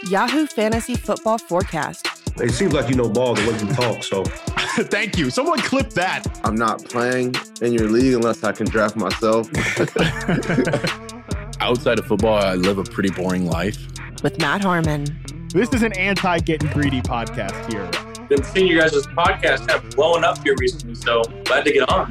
Yahoo Fantasy Football Forecast. It seems like you know ball the way you talk, so. Thank you. Someone clip that. I'm not playing in your league unless I can draft myself. Outside of football, I live a pretty boring life. With Matt Harmon. This is an anti-getting greedy podcast here. Been seeing you guys' podcast have blown up here recently, so glad to get on.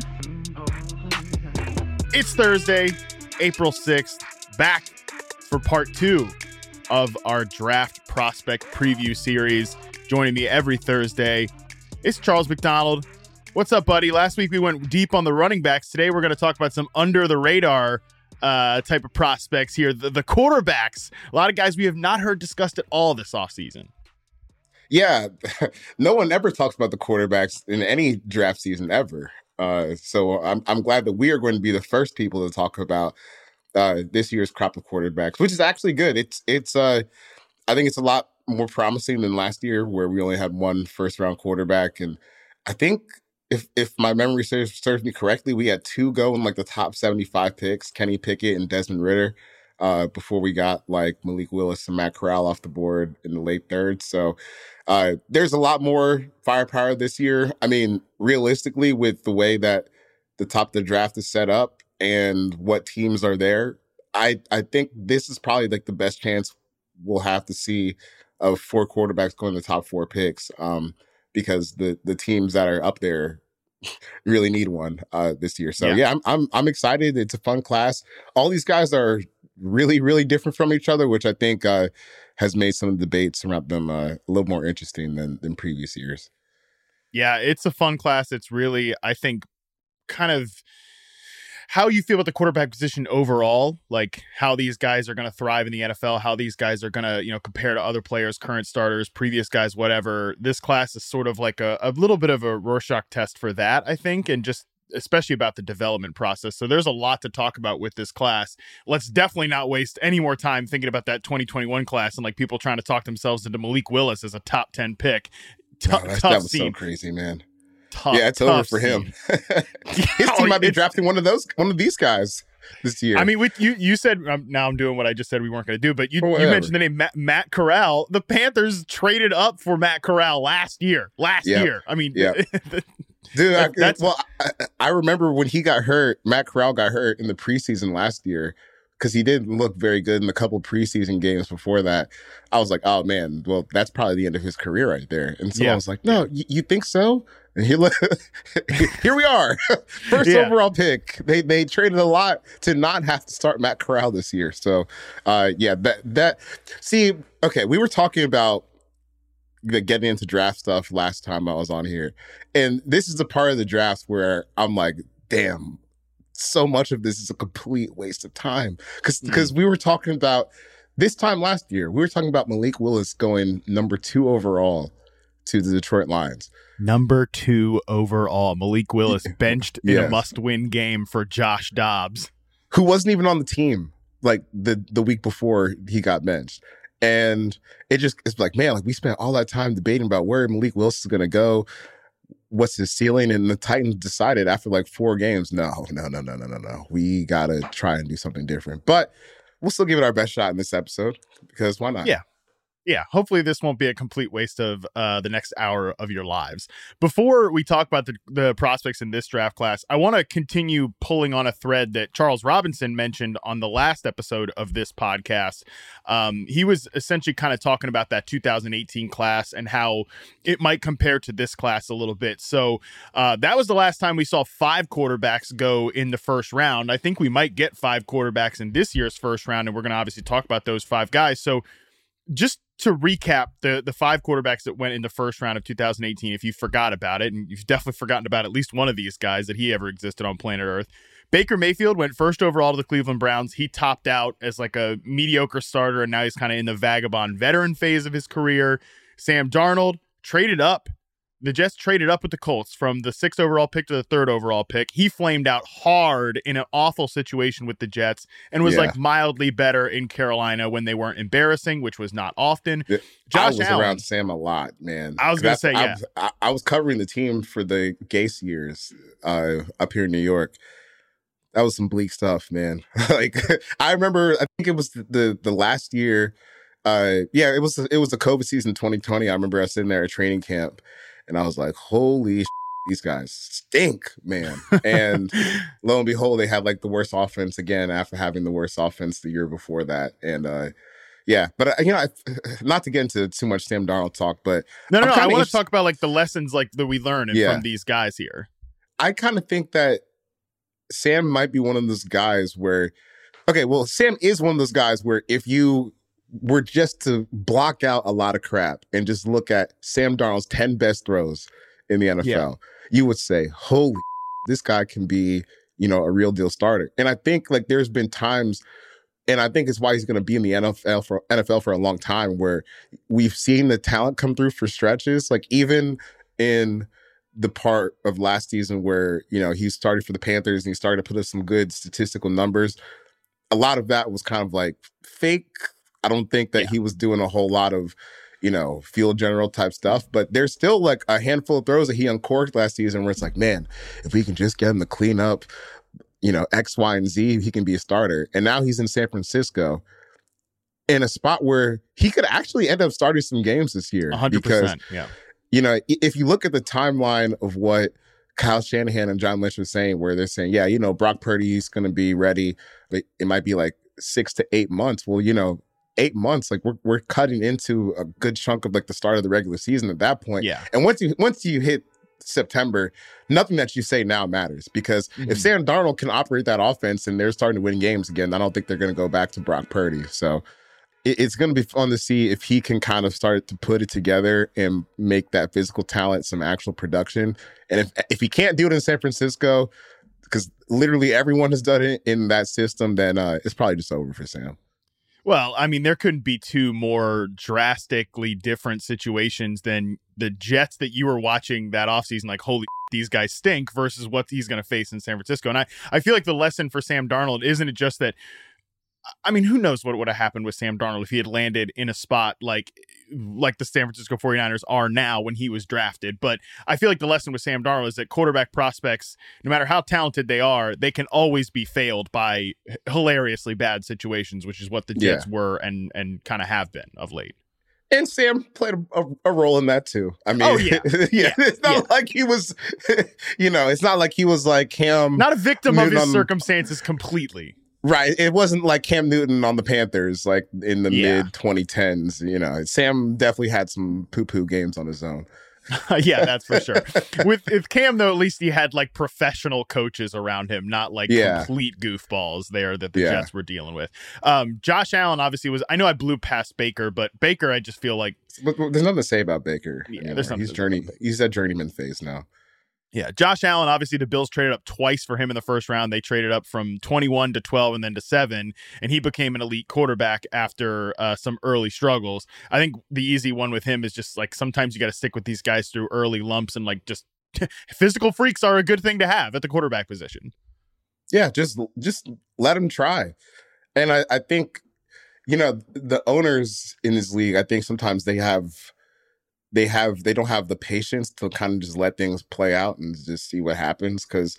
It's Thursday, April 6th, back for part 2 of our draft prospect preview series. Joining me every Thursday, it's Charles McDonald. What's up, buddy? Last week we went deep on the running backs. Today we're going to talk about some under the radar type of prospects here. The quarterbacks, a lot of guys we have not heard discussed at all this offseason. Yeah, no one ever talks about the quarterbacks in any draft season ever. So I'm glad that we are going to be the first people to talk about this year's crop of quarterbacks, which is actually good. It's I think it's a lot more promising than last year, where we only had one first round quarterback. And I think if my memory serves me correctly, we had two go in like the top 75 picks, Kenny Pickett and Desmond Ridder, before we got like Malik Willis and Matt Corral off the board in the late third. So there's a lot more firepower this year. I mean, realistically, with the way that the top of the draft is set up and what teams are there, I think this is probably like the best chance we'll have to see of four quarterbacks going to the top four picks, because the teams that are up there really need one this year. So yeah, I'm excited. It's a fun class. All these guys are really, really different from each other, which I think has made some of the debates around them a little more interesting than previous years. Yeah, it's a fun class. It's really, I think, kind of how you feel about the quarterback position overall, like how these guys are going to thrive in the NFL, how these guys are going to, compare to other players, current starters, previous guys, whatever. This class is sort of like a little bit of a Rorschach test for that, I think, and just especially about the development process. So there's a lot to talk about with this class. Let's definitely not waste any more time thinking about that 2021 class and like people trying to talk themselves into Malik Willis as a top 10 pick. That was so crazy, man. Tough, yeah, it's over for him. His team might be drafting one of these guys this year. I mean, you said, now I'm doing what I just said we weren't going to do, but you mentioned the name Matt Corral. The Panthers traded up for Matt Corral last year. I mean, dude, I remember when he got hurt, Matt Corral got hurt in the preseason last year, because he didn't look very good in a couple of preseason games before that. I was like, oh man, well, that's probably the end of his career right there. And so I was like, no, you think so? And here we are. First overall pick. They traded a lot to not have to start Matt Corral this year. So we were talking about getting into draft stuff last time I was on here. And this is a part of the draft where I'm like, damn, so much of this is a complete waste of time. Because we were talking about this time last year, we were talking about Malik Willis going number 2 overall to the Detroit Lions. Number 2 overall, Malik Willis benched in a must-win game for Josh Dobbs, who wasn't even on the team like the week before he got benched. And it's like, man, like we spent all that time debating about where Malik Willis is going to go. What's his ceiling? And the Titans decided after like 4 games, no. We got to try and do something different. But we'll still give it our best shot in this episode, because why not? Yeah, hopefully this won't be a complete waste of the next hour of your lives. Before we talk about the prospects in this draft class, I want to continue pulling on a thread that Charles Robinson mentioned on the last episode of this podcast. He was essentially kind of talking about that 2018 class and how it might compare to this class a little bit. So that was the last time we saw 5 quarterbacks go in the first round. I think we might get 5 quarterbacks in this year's first round, and we're going to obviously talk about those 5 guys. So just to recap the 5 quarterbacks that went in the first round of 2018, if you forgot about it, and you've definitely forgotten about at least one of these guys that he ever existed on planet Earth. Baker Mayfield went first overall to the Cleveland Browns. He topped out as like a mediocre starter, and now he's kind of in the vagabond veteran phase of his career. Sam Darnold traded up. The Jets traded up with the Colts from the 6th overall pick to the 3rd overall pick. He flamed out hard in an awful situation with the Jets and was like mildly better in Carolina when they weren't embarrassing, which was not often. Josh Allen, around Sam a lot, man. I was going to say, I was covering the team for the Gase years up here in New York. That was some bleak stuff, man. Like I remember, I think it was the last year Yeah, it was the COVID season 2020. I remember I was sitting there at training camp, and I was like, "Holy these guys stink, man!" And lo and behold, they had like the worst offense again after having the worst offense the year before that. And yeah, but not to get into too much Sam Darnold talk, but no, I want to talk about like the lessons like that we learn from these guys here. I kind of think that Sam might be one of those guys where, Sam is one of those guys where if you were just to block out a lot of crap and just look at Sam Darnold's 10 best throws in the NFL, you would say, holy, this guy can be, a real deal starter. And I think like there's been times, and I think it's why he's going to be in the NFL for a long time, where we've seen the talent come through for stretches. Like even in the part of last season where, he started for the Panthers and he started to put up some good statistical numbers, a lot of that was kind of like fake. I don't think that he was doing a whole lot of, field general type stuff, but there's still like a handful of throws that he uncorked last season where it's like, man, if we can just get him to clean up, X, Y, and Z, he can be a starter. And now he's in San Francisco in a spot where he could actually end up starting some games this year. 100%. Because, yeah. If you look at the timeline of what Kyle Shanahan and John Lynch were saying, where they're saying, Brock Purdy's going to be ready, but it might be like 6 to 8 months. Well, 8 months, like we're cutting into a good chunk of like the start of the regular season at that point. Yeah. And once you hit September, nothing that you say now matters, because if Sam Darnold can operate that offense and they're starting to win games again, I don't think they're going to go back to Brock Purdy. So it's going to be fun to see if he can kind of start to put it together and make that physical talent some actual production. And if he can't do it in San Francisco, because literally everyone has done it in that system, then it's probably just over for Sam. Well, I mean, there couldn't be two more drastically different situations than the Jets that you were watching that offseason, like, holy these guys stink, versus what he's going to face in San Francisco. And I feel like the lesson for Sam Darnold isn't it just that, I mean, who knows what would have happened with Sam Darnold if he had landed in a spot like the San Francisco 49ers are now when he was drafted. But I feel like the lesson with Sam Darnold is that quarterback prospects, no matter how talented they are, they can always be failed by hilariously bad situations, which is what the Jets were and kind of have been of late. And Sam played a role in that too. I mean, it's not like he was, it's not like he was like Cam. Not a victim of his circumstances completely. Right. It wasn't like Cam Newton on the Panthers, like in the mid 2010s. Sam definitely had some poo-poo games on his own. Yeah, that's for sure. With Cam, though, at least he had like professional coaches around him, not like complete goofballs there that the Jets were dealing with. Josh Allen obviously was, I know I blew past Baker, but Baker, I just feel like. But there's nothing to say about Baker. Yeah, there's something. He's at journeyman phase now. Yeah, Josh Allen, obviously the Bills traded up twice for him in the first round. They traded up from 21 to 12 and then to 7, and he became an elite quarterback after some early struggles. I think the easy one with him is just like sometimes you got to stick with these guys through early lumps, and like just physical freaks are a good thing to have at the quarterback position. Yeah, just let him try. And I think, the owners in this league, I think sometimes they don't have the patience to kind of just let things play out and just see what happens. Because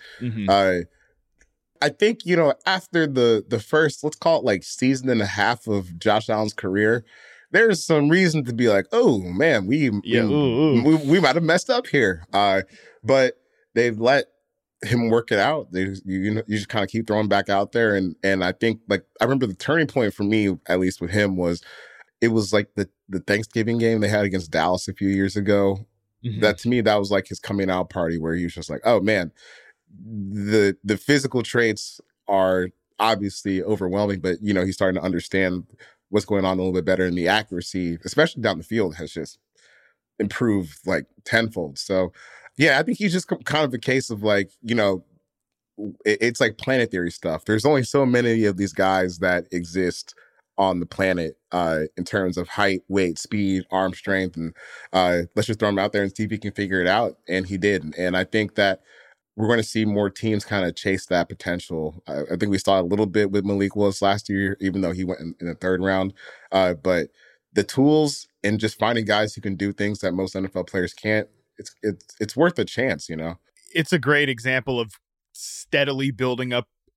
I think, after the first, let's call it like season and a half of Josh Allen's career, there's some reason to be like, oh man, we might have messed up here. But they've let him work it out. You just kind of keep throwing back out there. And I think, like, I remember the turning point for me, at least with him, was it was like the Thanksgiving game they had against Dallas a few years ago. That to me, that was like his coming out party, where he was just like, oh man, the physical traits are obviously overwhelming, but he's starting to understand what's going on a little bit better, and the accuracy, especially down the field, has just improved like tenfold. So yeah, I think he's just kind of a case of like, it's like planet theory stuff. There's only so many of these guys that exist on the planet in terms of height, weight, speed, arm strength, and let's just throw him out there and see if he can figure it out. And he did. And I think that we're going to see more teams kind of chase that potential. I think we saw a little bit with Malik Willis last year, even though he went in the third round. But the tools and just finding guys who can do things that most NFL players can't, it's worth a chance, It's a great example of steadily building up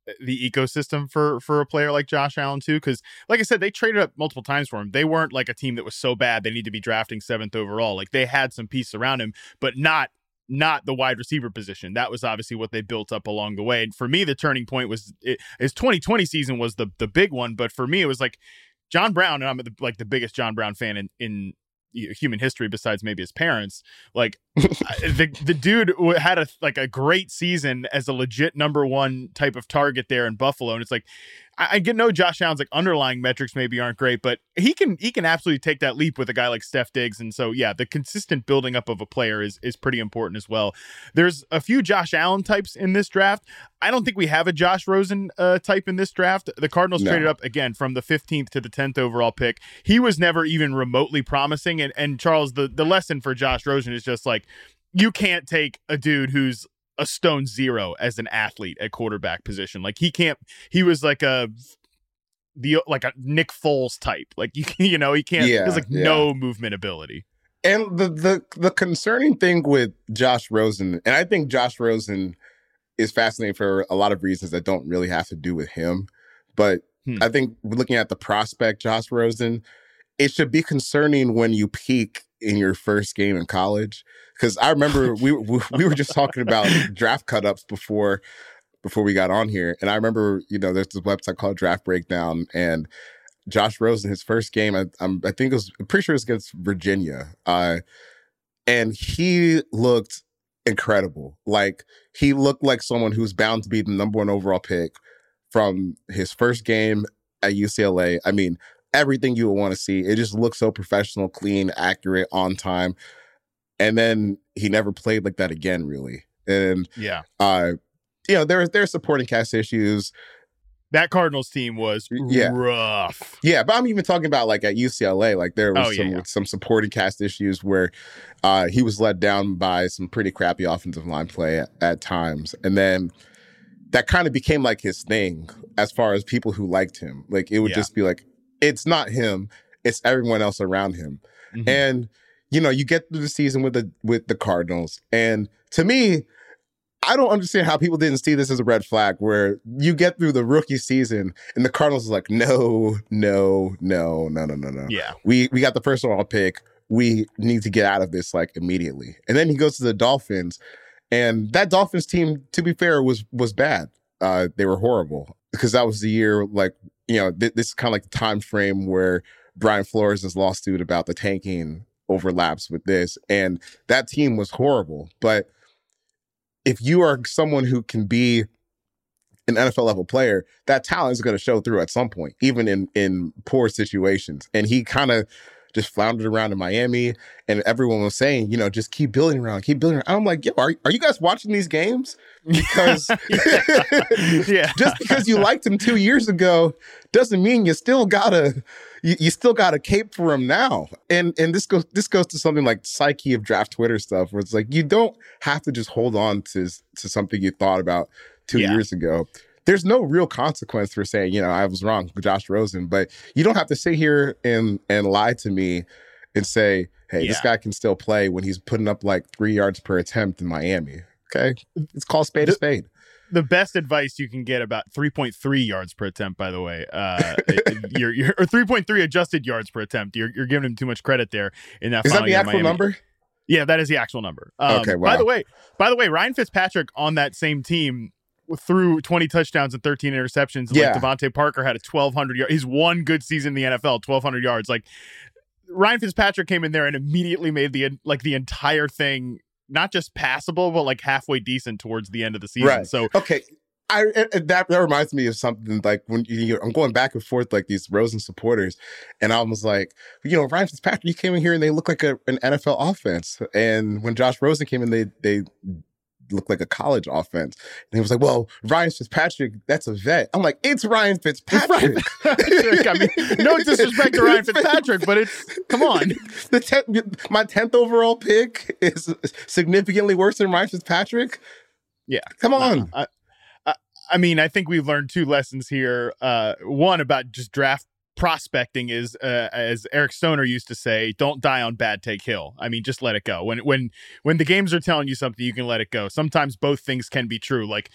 the ecosystem for a player like Josh Allen too, because like I said, they traded up multiple times for him. They weren't like a team that was so bad they need to be drafting 7th overall. Like they had some pieces around him, but not the wide receiver position. That was obviously what they built up along the way. And for me, the turning point was his 2020 season was the big one. But for me, it was like John Brown, and I'm the biggest John Brown fan in human history besides maybe his parents. Like the dude had a great season as a legit number 1 type of target there in Buffalo. And it's like, I know Josh Allen's like underlying metrics maybe aren't great, but he can absolutely take that leap with a guy like Steph Diggs. And so, yeah, the consistent building up of a player is pretty important as well. There's a few Josh Allen types in this draft. I don't think we have a Josh Rosen type in this draft. The Cardinals traded up again from the 15th to the 10th overall pick. He was never even remotely promising. And Charles, the lesson for Josh Rosen is just like, you can't take a dude who's a stone zero as an athlete at quarterback position. Like he was like a Nick Foles type. Like he can't, there's no movement ability. And the concerning thing with Josh Rosen, and I think Josh Rosen is fascinating for a lot of reasons that don't really have to do with him. But I think looking at the prospect, Josh Rosen, it should be concerning when you peak in your first game in college. Because I remember we were just talking about draft cut-ups before we got on here. And I remember, there's this website called Draft Breakdown, and Josh Rosen, his first game, I'm pretty sure it was against Virginia. And he looked incredible. Like, he looked like someone who's bound to be the number 1 overall pick from his first game at UCLA. I mean, everything you would want to see. It just looked so professional, clean, accurate, on time. And then he never played like that again, really. And there's supporting cast issues. That Cardinals team was rough. Yeah, but I'm even talking about like at UCLA, like there was some supporting cast issues where he was let down by some pretty crappy offensive line play at times. And then that kind of became like his thing as far as people who liked him. Like it would just be like, it's not him, it's everyone else around him. Mm-hmm. And you get through the season with the Cardinals. And to me, I don't understand how people didn't see this as a red flag, where you get through the rookie season and the Cardinals is like, no. Yeah. We got the first overall pick. We need to get out of this like immediately. And then he goes to the Dolphins, and that Dolphins team, to be fair, was bad. They were horrible because that was the year, like, this is kind of like the time frame where Brian Flores' lawsuit about the tanking overlaps with this. And that team was horrible. But if you are someone who can be an NFL level player, that talent is going to show through at some point, even in poor situations. And he kind of just floundered around in Miami, and everyone was saying, just keep building around. I'm like, yo, are you guys watching these games? Because just because you liked him 2 years ago doesn't mean you still gotta cape for him now. And this goes to something like psyche of draft Twitter stuff, where it's like, you don't have to just hold on to something you thought about 2 years ago. There's no real consequence for saying, I was wrong with Josh Rosen, but you don't have to sit here and lie to me and say, hey, this guy can still play when he's putting up like 3 yards per attempt in Miami. Okay? It's called spade a spade. The best advice you can get about 3.3 yards per attempt, by the way, you're or 3.3 adjusted yards per attempt. You're giving him too much credit there in that. Is that the actual number? Yeah, that is the actual number. Okay. Wow. By the way, Ryan Fitzpatrick on that same team threw 20 touchdowns and 13 interceptions. Like Devontae Parker had a 1,200 yards. He's one good season in the NFL, 1,200 yards. Like Ryan Fitzpatrick came in there and immediately made the entire thing not just passable, but like halfway decent towards the end of the season. Right. So okay. That reminds me of something like when I'm going back and forth like these Rosen supporters, and I was like, Ryan Fitzpatrick, you came in here and they look like an NFL offense, and when Josh Rosen came in, they looked like a college offense. And he was like, well, Ryan Fitzpatrick, that's a vet. I'm like, it's Ryan Fitzpatrick. I mean, no disrespect to Ryan Fitzpatrick, but come on. My 10th overall pick is significantly worse than Ryan Fitzpatrick. Yeah. Come on. I mean, I think we've learned two lessons here. One about just draft prospecting is, as Eric Stoner used to say, don't die on bad take hill. I mean, just let it go. When the games are telling you something, you can let it go. Sometimes both things can be true. Like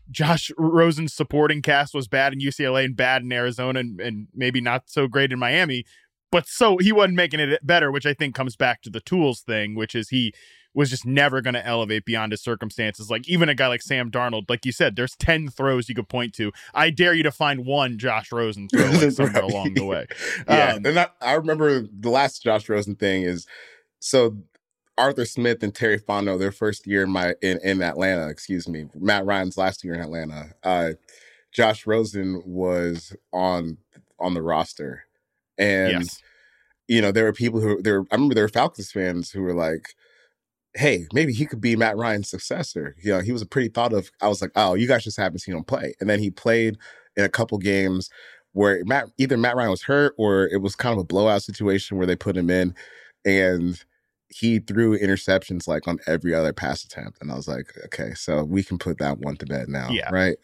Josh Rosen's supporting cast was bad in UCLA and bad in Arizona and maybe not so great in Miami, but so he wasn't making it better, which I think comes back to the tools thing, which is he was just never going to elevate beyond his circumstances. Like even a guy like Sam Darnold, like you said, there's 10 throws you could point to. I dare you to find one Josh Rosen throw like somewhere along the way. Yeah, and I remember the last Josh Rosen thing is, so Arthur Smith and Terry Fontenot, their first year in Atlanta, Matt Ryan's last year in Atlanta, Josh Rosen was on the roster. And, yes. There were people I remember there were Falcons fans who were like, hey, maybe he could be Matt Ryan's successor. He was a pretty thought of. I was like, oh, you guys just haven't seen him play. And then he played in a couple games where either Matt Ryan was hurt or it was kind of a blowout situation where they put him in, and he threw interceptions like on every other pass attempt. And I was like, okay, so we can put that one to bed now, right?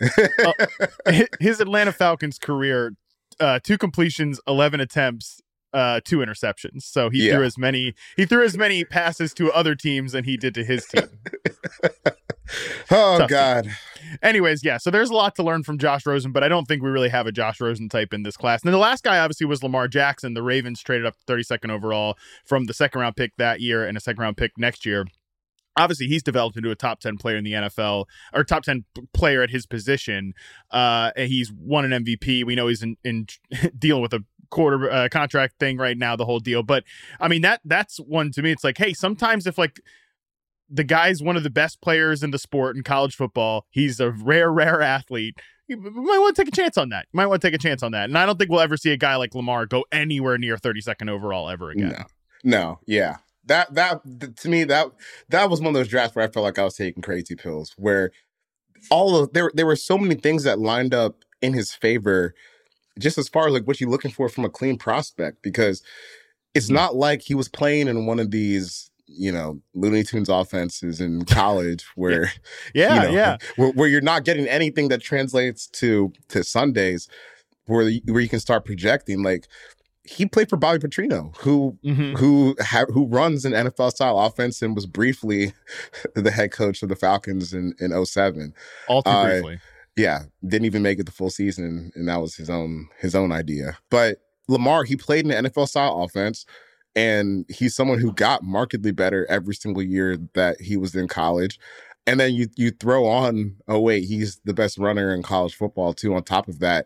His Atlanta Falcons career, 2 completions, 11 attempts, 2 interceptions. So he threw as many passes to other teams than he did to his team. Oh, tough God. Team. Anyways, yeah, so there's a lot to learn from Josh Rosen, but I don't think we really have a Josh Rosen type in this class. And then the last guy obviously was Lamar Jackson. The Ravens traded up 32nd overall from the 2nd round pick that year and a 2nd round pick next year. Obviously, he's developed into a top 10 player in the NFL, or top 10 player at his position. And he's won an MVP. We know he's in dealing with a quarter contract thing right now, the whole deal. But I mean, that's one to me. It's like, hey, sometimes if like the guy's one of the best players in the sport in college football, he's a rare athlete, you might want to take a chance on that. And I don't think we'll ever see a guy like Lamar go anywhere near 32nd overall ever again. No. Yeah. That to me, that was one of those drafts where I felt like I was taking crazy pills, where there were so many things that lined up in his favor, just as far as like what you're looking for from a clean prospect, because it's not like he was playing in one of these, Looney Tunes offenses in college where, where you're not getting anything that translates to Sundays, where you can start projecting. Like, he played for Bobby Petrino, who runs an NFL style offense and was briefly the head coach of the Falcons in 2007. All too briefly. Yeah, didn't even make it the full season, and that was his own idea. But Lamar, he played in the NFL style offense, and he's someone who got markedly better every single year that he was in college. And then you throw on, oh wait, he's the best runner in college football too. On top of that,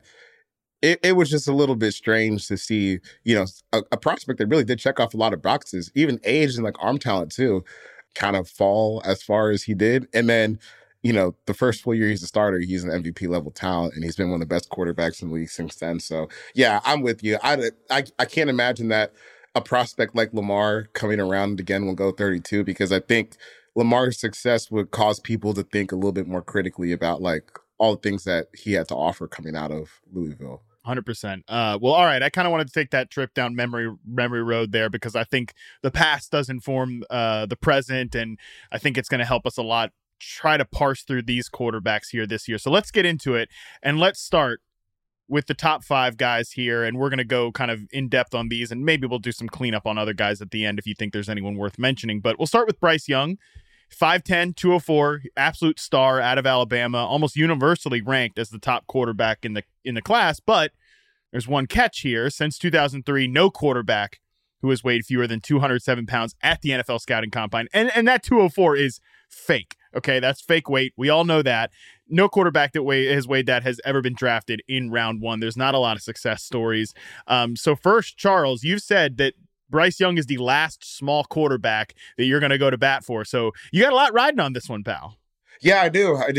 it was just a little bit strange to see, a prospect that really did check off a lot of boxes, even age and like arm talent too, kind of fall as far as he did. And then, the first full year he's a starter, he's an MVP level talent, and he's been one of the best quarterbacks in the league since then. So yeah, I'm with you. I can't imagine that a prospect like Lamar coming around again will go 32, because I think Lamar's success would cause people to think a little bit more critically about like all the things that he had to offer coming out of Louisville. 100%. Well, all right. I kind of wanted to take that trip down memory road there, because I think the past does inform the present, and I think it's going to help us a lot try to parse through these quarterbacks here this year. So let's get into it, and let's start with the top 5 guys here, and we're going to go kind of in depth on these, and maybe we'll do some cleanup on other guys at the end if you think there's anyone worth mentioning. But we'll start with Bryce Young. 5'10", 204, absolute star out of Alabama, almost universally ranked as the top quarterback in the class. But there's one catch here. Since 2003, no quarterback who has weighed fewer than 207 pounds at the NFL Scouting Combine. And that 204 is fake. Okay, that's fake weight. We all know that. No quarterback that has weighed that has ever been drafted in round 1. There's not a lot of success stories. So first, Charles, you've said that Bryce Young is the last small quarterback that you're going to go to bat for. So you got a lot riding on this one, pal. Yeah, I do. I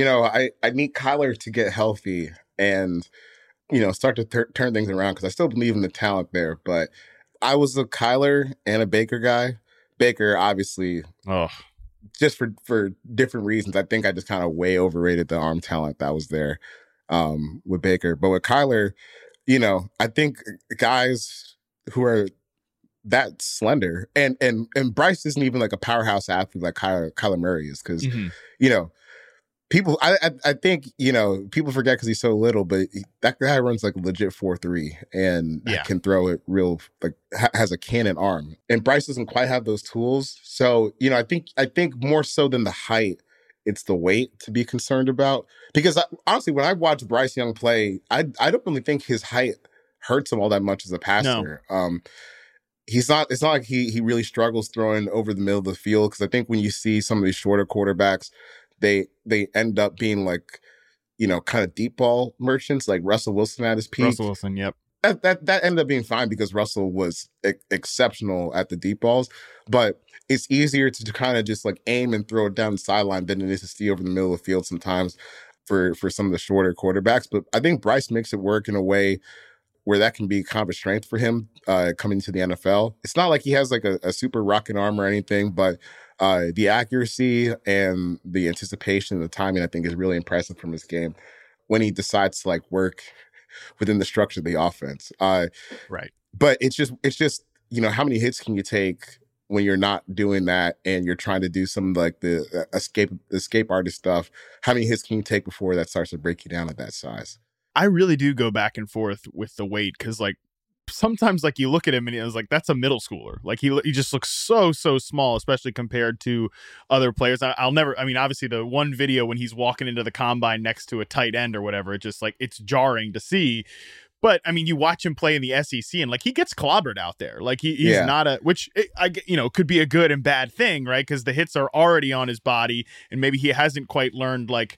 need Kyler to get healthy and, start to turn things around, because I still believe in the talent there. But I was a Kyler and a Baker guy. Baker, obviously, just for different reasons. I think I just kind of way overrated the arm talent that was there with Baker. But with Kyler, I think guys who are that slender, and Bryce isn't even like a powerhouse athlete like Kyler Murray is, because people, I think people forget because he's so little, but that guy runs like a legit 4.3 and can throw it real, like has a cannon arm, and Bryce doesn't quite have those tools. So I think more so than the height it's the weight to be concerned about. Because honestly, when I watch Bryce Young play, I don't really think his height hurts him all that much as a passer. No. It's not like he really struggles throwing over the middle of the field, because I think when you see some of these shorter quarterbacks, they end up being like, kind of deep ball merchants, like Russell Wilson at his peak. Russell Wilson, yep. That ended up being fine because Russell was exceptional at the deep balls, but it's easier to kind of just like aim and throw it down the sideline than it is to see over the middle of the field sometimes for some of the shorter quarterbacks. But I think Bryce makes it work in a way where that can be kind of a strength for him coming to the NFL. It's not like he has like a super rocket arm or anything, but the accuracy and the anticipation and the timing, I think, is really impressive from his game when he decides to like work within the structure of the offense. Right. But it's just, how many hits can you take when you're not doing that and you're trying to do some like the escape artist stuff? How many hits can you take before that starts to break you down at that size? I really do go back and forth with the weight, because like sometimes like you look at him and it's like, that's a middle schooler. Like he just looks so small, especially compared to other players. Obviously the one video when he's walking into the combine next to a tight end or whatever, it just like, it's jarring to see. But I mean, you watch him play in the SEC and like he gets clobbered out there. Like he's not could be a good and bad thing, right? Because the hits are already on his body, and maybe he hasn't quite learned. Like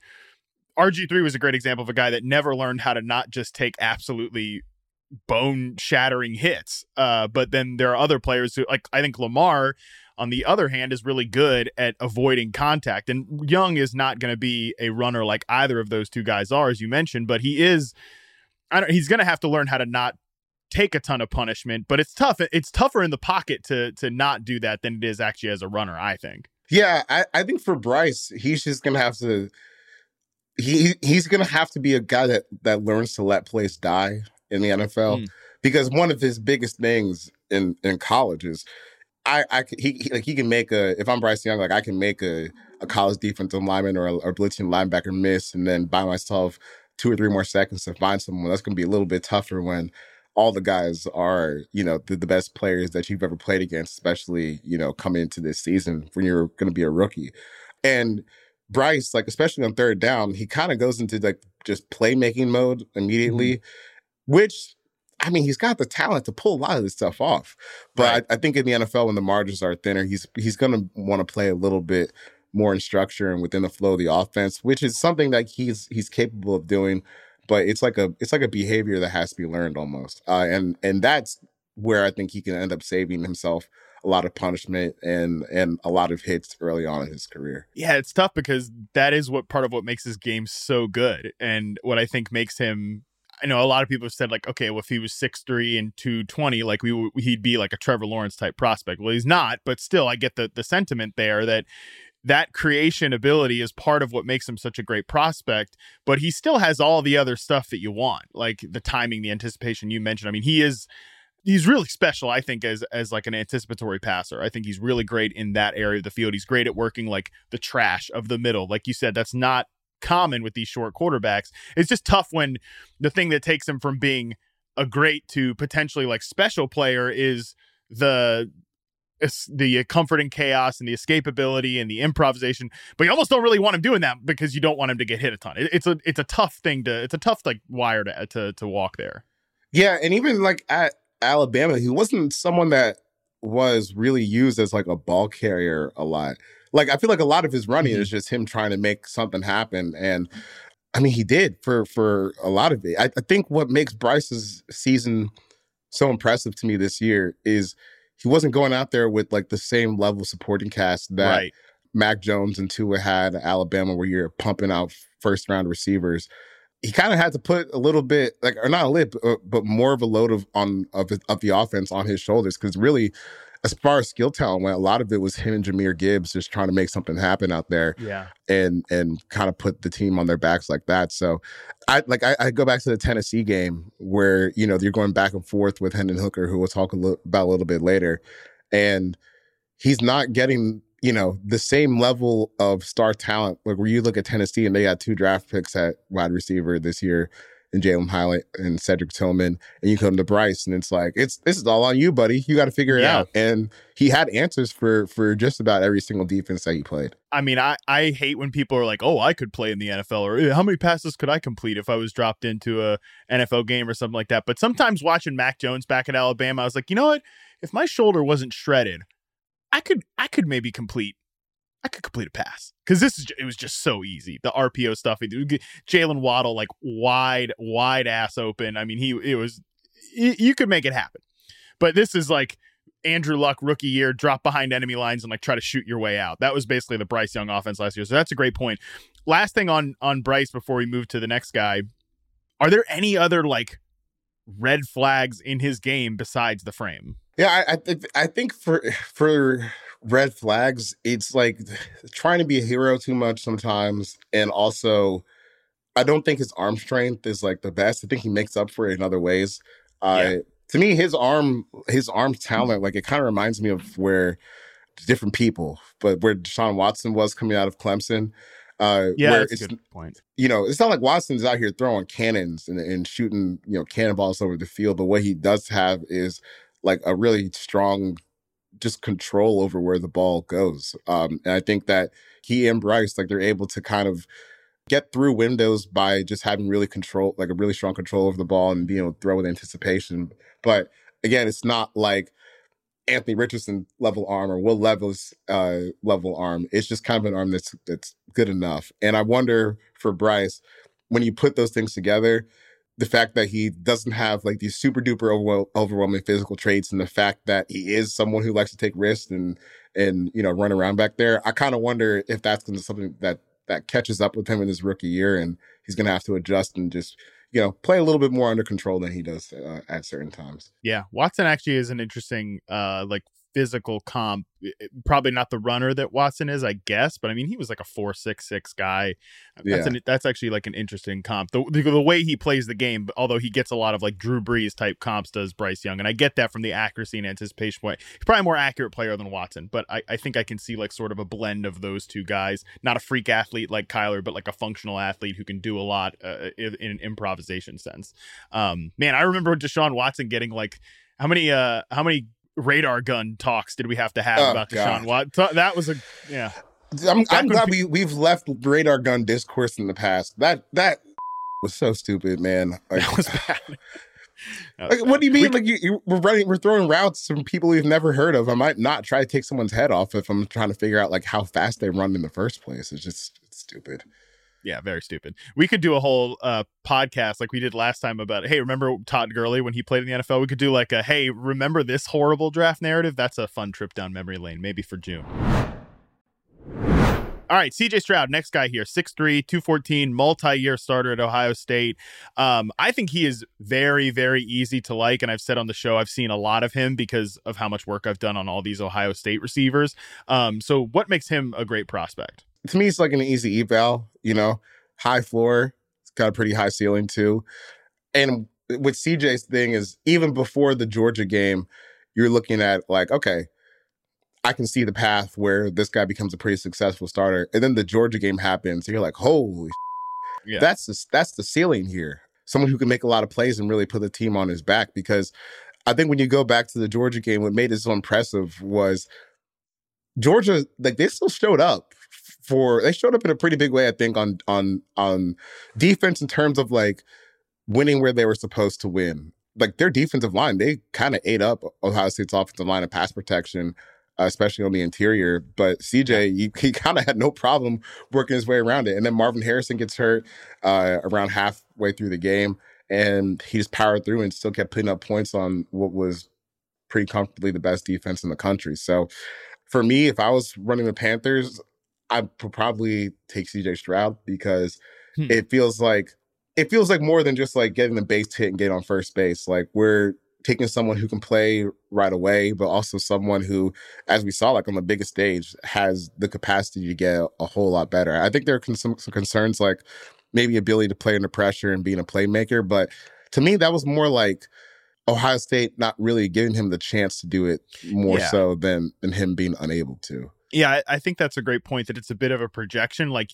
RG3 was a great example of a guy that never learned how to not just take absolutely bone-shattering hits. But then there are other players who, like, I think Lamar, on the other hand, is really good at avoiding contact. And Young is not going to be a runner like either of those two guys are, as you mentioned, but he is. He's going to have to learn how to not take a ton of punishment, but it's tough. It's tougher in the pocket to not do that than it is actually as a runner, I think. Yeah, I think for Bryce, he's just going to have to. He's going to have to be a guy that learns to let plays die in the NFL, because one of his biggest things in college is he can make if I'm Bryce Young, like I can make a college defensive lineman or a blitzing linebacker miss and then buy myself 2 or 3 more seconds to find someone. That's going to be a little bit tougher when all the guys are, the best players that you've ever played against, especially, coming into this season when you're going to be a rookie. And Bryce, like, especially on third down, he kind of goes into like just playmaking mode immediately, which, I mean, he's got the talent to pull a lot of this stuff off. But right. I think in the NFL, when the margins are thinner, he's going to want to play a little bit more in structure and within the flow of the offense, which is something that he's capable of doing. But it's like a behavior that has to be learned almost. And that's where I think he can end up saving himself a lot of punishment and a lot of hits early on in his career. Yeah, it's tough because that is part of what makes his game so good. And what I think makes him, I know a lot of people have said like, okay, well, if he was 6'3" and 220, like he'd be like a Trevor Lawrence type prospect. Well, he's not, but still I get the sentiment there that creation ability is part of what makes him such a great prospect, but he still has all the other stuff that you want, like the timing, the anticipation you mentioned. I mean, he's really special, I think, as like an anticipatory passer. I think he's really great in that area of the field. He's great at working like the trash of the middle. Like you said, that's not common with these short quarterbacks. It's just tough when the thing that takes him from being a great to potentially like special player is the comfort in chaos and the escapability and the improvisation, but you almost don't really want him doing that because you don't want him to get hit a ton. It's a tough thing it's a tough like wire to walk there. Yeah. And even like at Alabama, he wasn't someone that was really used as like a ball carrier a lot. Like, I feel like a lot of his running is just him trying to make something happen. And I mean, he did for a lot of it. I think what makes Bryce's season so impressive to me this year is he wasn't going out there with like the same level supporting cast that Mac Jones and Tua had at Alabama, where you're pumping out first round receivers. He kind of had to put a little bit, like, or not a little, but more of a load of the offense on his shoulders. Because really, as far as skill talent went, a lot of it was him and Jahmyr Gibbs just trying to make something happen out there. Yeah, and kind of put the team on their backs like that. So, I go back to the Tennessee game where you're going back and forth with Hendon Hooker, who we'll talk about a little bit later, and he's not getting the same level of star talent. Like, where you look at Tennessee and they had 2 draft picks at wide receiver this year, and Jalen Hyatt and Cedric Tillman, and you come to Bryce, and it's like, this is all on you, buddy. You got to figure it out. And he had answers for just about every single defense that he played. I mean, I hate when people are like, oh, I could play in the NFL, or how many passes could I complete if I was dropped into a NFL game or something like that. But sometimes watching Mac Jones back at Alabama, I was like, you know what? If my shoulder wasn't shredded, I could maybe complete a pass, because it was just so easy. The RPO stuff, Jalen Waddle, like wide ass open. I mean, you could make it happen. But this is like Andrew Luck rookie year, drop behind enemy lines and like try to shoot your way out. That was basically the Bryce Young offense last year. So that's a great point. Last thing on Bryce before we move to the next guy, are there any other like red flags in his game besides the frame? Yeah, I think for red flags, it's like trying to be a hero too much sometimes, and also I don't think his arm strength is like the best. I think he makes up for it in other ways. To me, his arm talent, like, it kind of reminds me of where different people, but where Deshaun Watson was coming out of Clemson. That's a good point. You know, it's not like Watson's out here throwing cannons and shooting, cannonballs over the field, but what he does have is like a really strong just control over where the ball goes. And I think that he and Bryce, like, they're able to kind of get through windows by just having really a really strong control over the ball and being able to throw with anticipation. But again, it's not like Anthony Richardson level arm or Will Levis level arm. It's just kind of an arm that's good enough. And I wonder for Bryce, when you put those things together, the fact that he doesn't have like these super duper overwhelming physical traits, and the fact that he is someone who likes to take risks and run around back there, I kind of wonder if that's going to be something that catches up with him in his rookie year, and he's going to have to adjust and just play a little bit more under control than he does at certain times. Yeah, Watson actually is an interesting physical comp. Probably not the runner that Watson is, I guess, but I mean, he was like a 4.66 guy. That's actually like an interesting comp. The way he plays the game, although he gets a lot of like Drew Brees type comps, does Bryce Young, and I get that from the accuracy and anticipation point. He's probably a more accurate player than Watson, but I think I can see like sort of a blend of those two guys. Not a freak athlete like Kyler, but like a functional athlete who can do a lot in an improvisation sense. Man, I remember Deshaun Watson getting like how many radar gun talks did we have to have about Deshaun Watson? That was I'm glad we've left radar gun discourse in the past. That was so stupid, man. Like, that was bad. Like, what do you mean? We're throwing routes from people we've never heard of. I might not try to take someone's head off if I'm trying to figure out like how fast they run in the first place. It's stupid. Yeah, very stupid. We could do a whole podcast like we did last time about, hey, remember Todd Gurley when he played in the NFL? We could do like a, hey, remember this horrible draft narrative? That's a fun trip down memory lane, maybe for June. All right, CJ Stroud, next guy here, 6'3", 214, multi-year starter at Ohio State. I think he is very, very easy to like, and I've said on the show I've seen a lot of him because of how much work I've done on all these Ohio State receivers. So what makes him a great prospect? To me, it's like an easy eval, high floor. It's got a pretty high ceiling too. And with CJ's thing is, even before the Georgia game, you're looking at like, okay, I can see the path where this guy becomes a pretty successful starter. And then the Georgia game happens. And you're like, holy shit, that's the ceiling here. Someone who can make a lot of plays and really put the team on his back. Because I think when you go back to the Georgia game, what made it so impressive was Georgia, like, they still showed up. They showed up in a pretty big way, I think, on defense in terms of like winning where they were supposed to win. Like, their defensive line, they kind of ate up Ohio State's offensive line of pass protection, especially on the interior. But CJ, he kind of had no problem working his way around it. And then Marvin Harrison gets hurt around halfway through the game, and he just powered through and still kept putting up points on what was pretty comfortably the best defense in the country. So for me, if I was running the Panthers, I'd probably take CJ Stroud because it feels like more than just like getting the base hit and getting on first base. Like, we're taking someone who can play right away, but also someone who, as we saw, like on the biggest stage, has the capacity to get a whole lot better. I think there are some concerns like maybe ability to play under pressure and being a playmaker. But to me, that was more like Ohio State not really giving him the chance to do it more so than him being unable to. Yeah, I think that's a great point, that it's a bit of a projection. Like,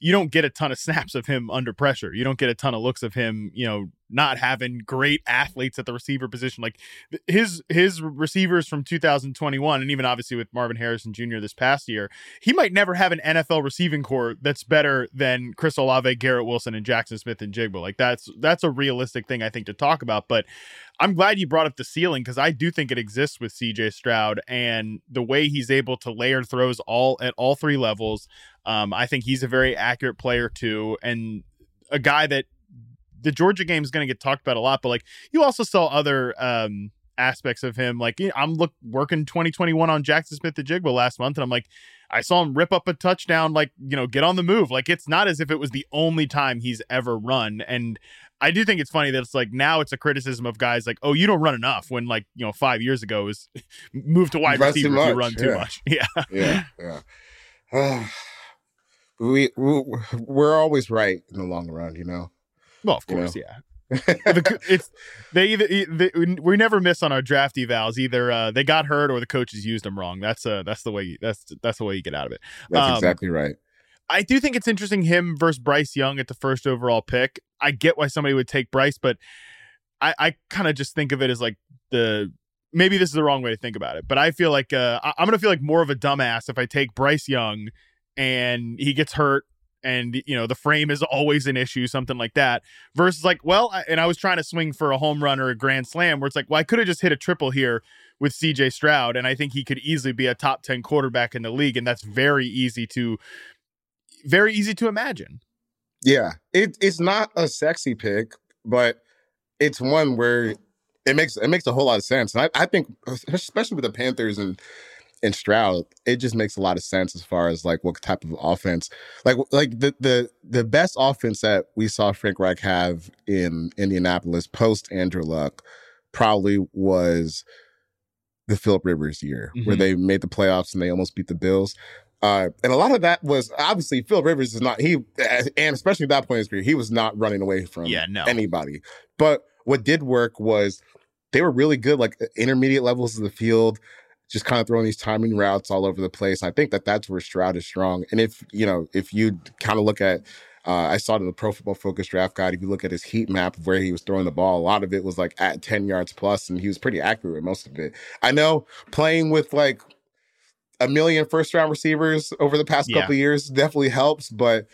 you don't get a ton of snaps of him under pressure. You don't get a ton of looks of him, not having great athletes at the receiver position. Like his receivers from 2021, and even obviously with Marvin Harrison Jr. this past year, he might never have an NFL receiving core that's better than Chris Olave, Garrett Wilson, and Jackson Smith-Njigba. Like that's a realistic thing I think to talk about. But I'm glad you brought up the ceiling, because I do think it exists with CJ Stroud and the way he's able to layer throws at all three levels. I think he's a very accurate player too, and a guy that the Georgia game is going to get talked about a lot. But like, you also saw other aspects of him. Like, I'm working 2021 on Jackson Smith-Njigba last month, and I'm like, I saw him rip up a touchdown, like, get on the move. Like, it's not as if it was the only time he's ever run. And I do think it's funny that it's like, now it's a criticism of guys like, oh, you don't run enough, when 5 years ago it was move to wide receiver if you run too much. Yeah. We're always right in the long run, Well, of course, yeah. We never miss on our draft evals. Either they got hurt or the coaches used them wrong. That's the way you get out of it. That's exactly right. I do think it's interesting, him versus Bryce Young at the first overall pick. I get why somebody would take Bryce, but I kind of just think of it as like maybe this is the wrong way to think about it, but I feel like I'm gonna feel like more of a dumbass if I take Bryce Young and he gets hurt, and the frame is always an issue, something like that, versus like, and I was trying to swing for a home run or a grand slam, where it's like, well, I could have just hit a triple here with CJ Stroud, and I think he could easily be a top 10 quarterback in the league, and that's very easy to imagine. Yeah, it's not a sexy pick, but it's one where it makes a whole lot of sense, and I think, especially with the Panthers and Stroud, it just makes a lot of sense as far as like what type of offense, like the best offense that we saw Frank Reich have in Indianapolis post Andrew Luck probably was the Phillip Rivers year, where they made the playoffs and they almost beat the Bills. And a lot of that was, obviously, Phillip Rivers is not, and especially at that point in his career, he was not running away from anybody. But what did work was they were really good, like intermediate levels of the field, just kind of throwing these timing routes all over the place. I think that's where Stroud is strong. And if you kind of look at, I saw it in the Pro Football Focus draft guide, if you look at his heat map of where he was throwing the ball, a lot of it was like at 10 yards plus, and he was pretty accurate with most of it. I know playing with like a million first-round receivers over the past couple of years definitely helps, but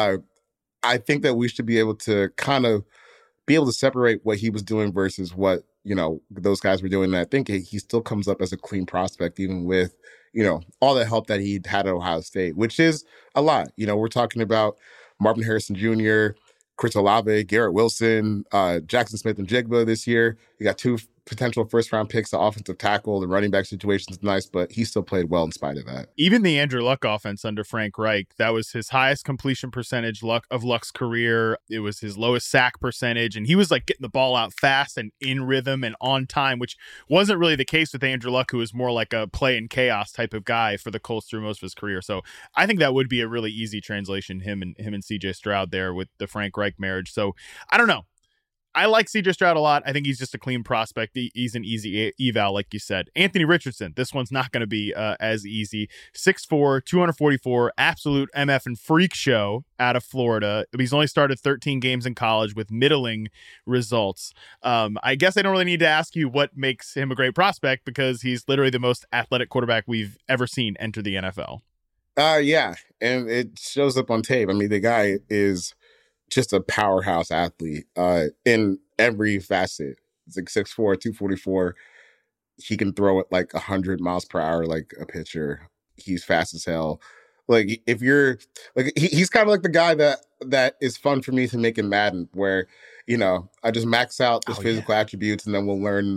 I think that we should be able to kind of be able to separate what he was doing versus what those guys were doing. And I think he still comes up as a clean prospect, even with all the help that he had at Ohio State, which is a lot. We're talking about Marvin Harrison Jr., Chris Olave, Garrett Wilson, Jackson Smith-Njigba this year. You got two potential first-round picks. The offensive tackle, the running back situation is nice, but he still played well in spite of that. Even the Andrew Luck offense under Frank Reich, that was his highest completion percentage of Luck's career. It was his lowest sack percentage, and he was like getting the ball out fast and in rhythm and on time, which wasn't really the case with Andrew Luck, who was more like a play in chaos type of guy for the Colts through most of his career. So I think that would be a really easy translation, him and CJ Stroud there with the Frank Reich marriage. So I don't know. I like CJ Stroud a lot. I think he's just a clean prospect. He's an easy eval, like you said. Anthony Richardson, this one's not going to be as easy. 6'4", 244, absolute MF and freak show out of Florida. He's only started 13 games in college with middling results. I guess I don't really need to ask you what makes him a great prospect, because he's literally the most athletic quarterback we've ever seen enter the NFL. Yeah, and it shows up on tape. I mean, the guy is just a powerhouse athlete in every facet. It's like 6'4", 244. He can throw it like 100 miles per hour like a pitcher. He's fast as hell. Like, if you're like, he's kind of like the guy that is fun for me to make in Madden, where I just max out the physical attributes, and then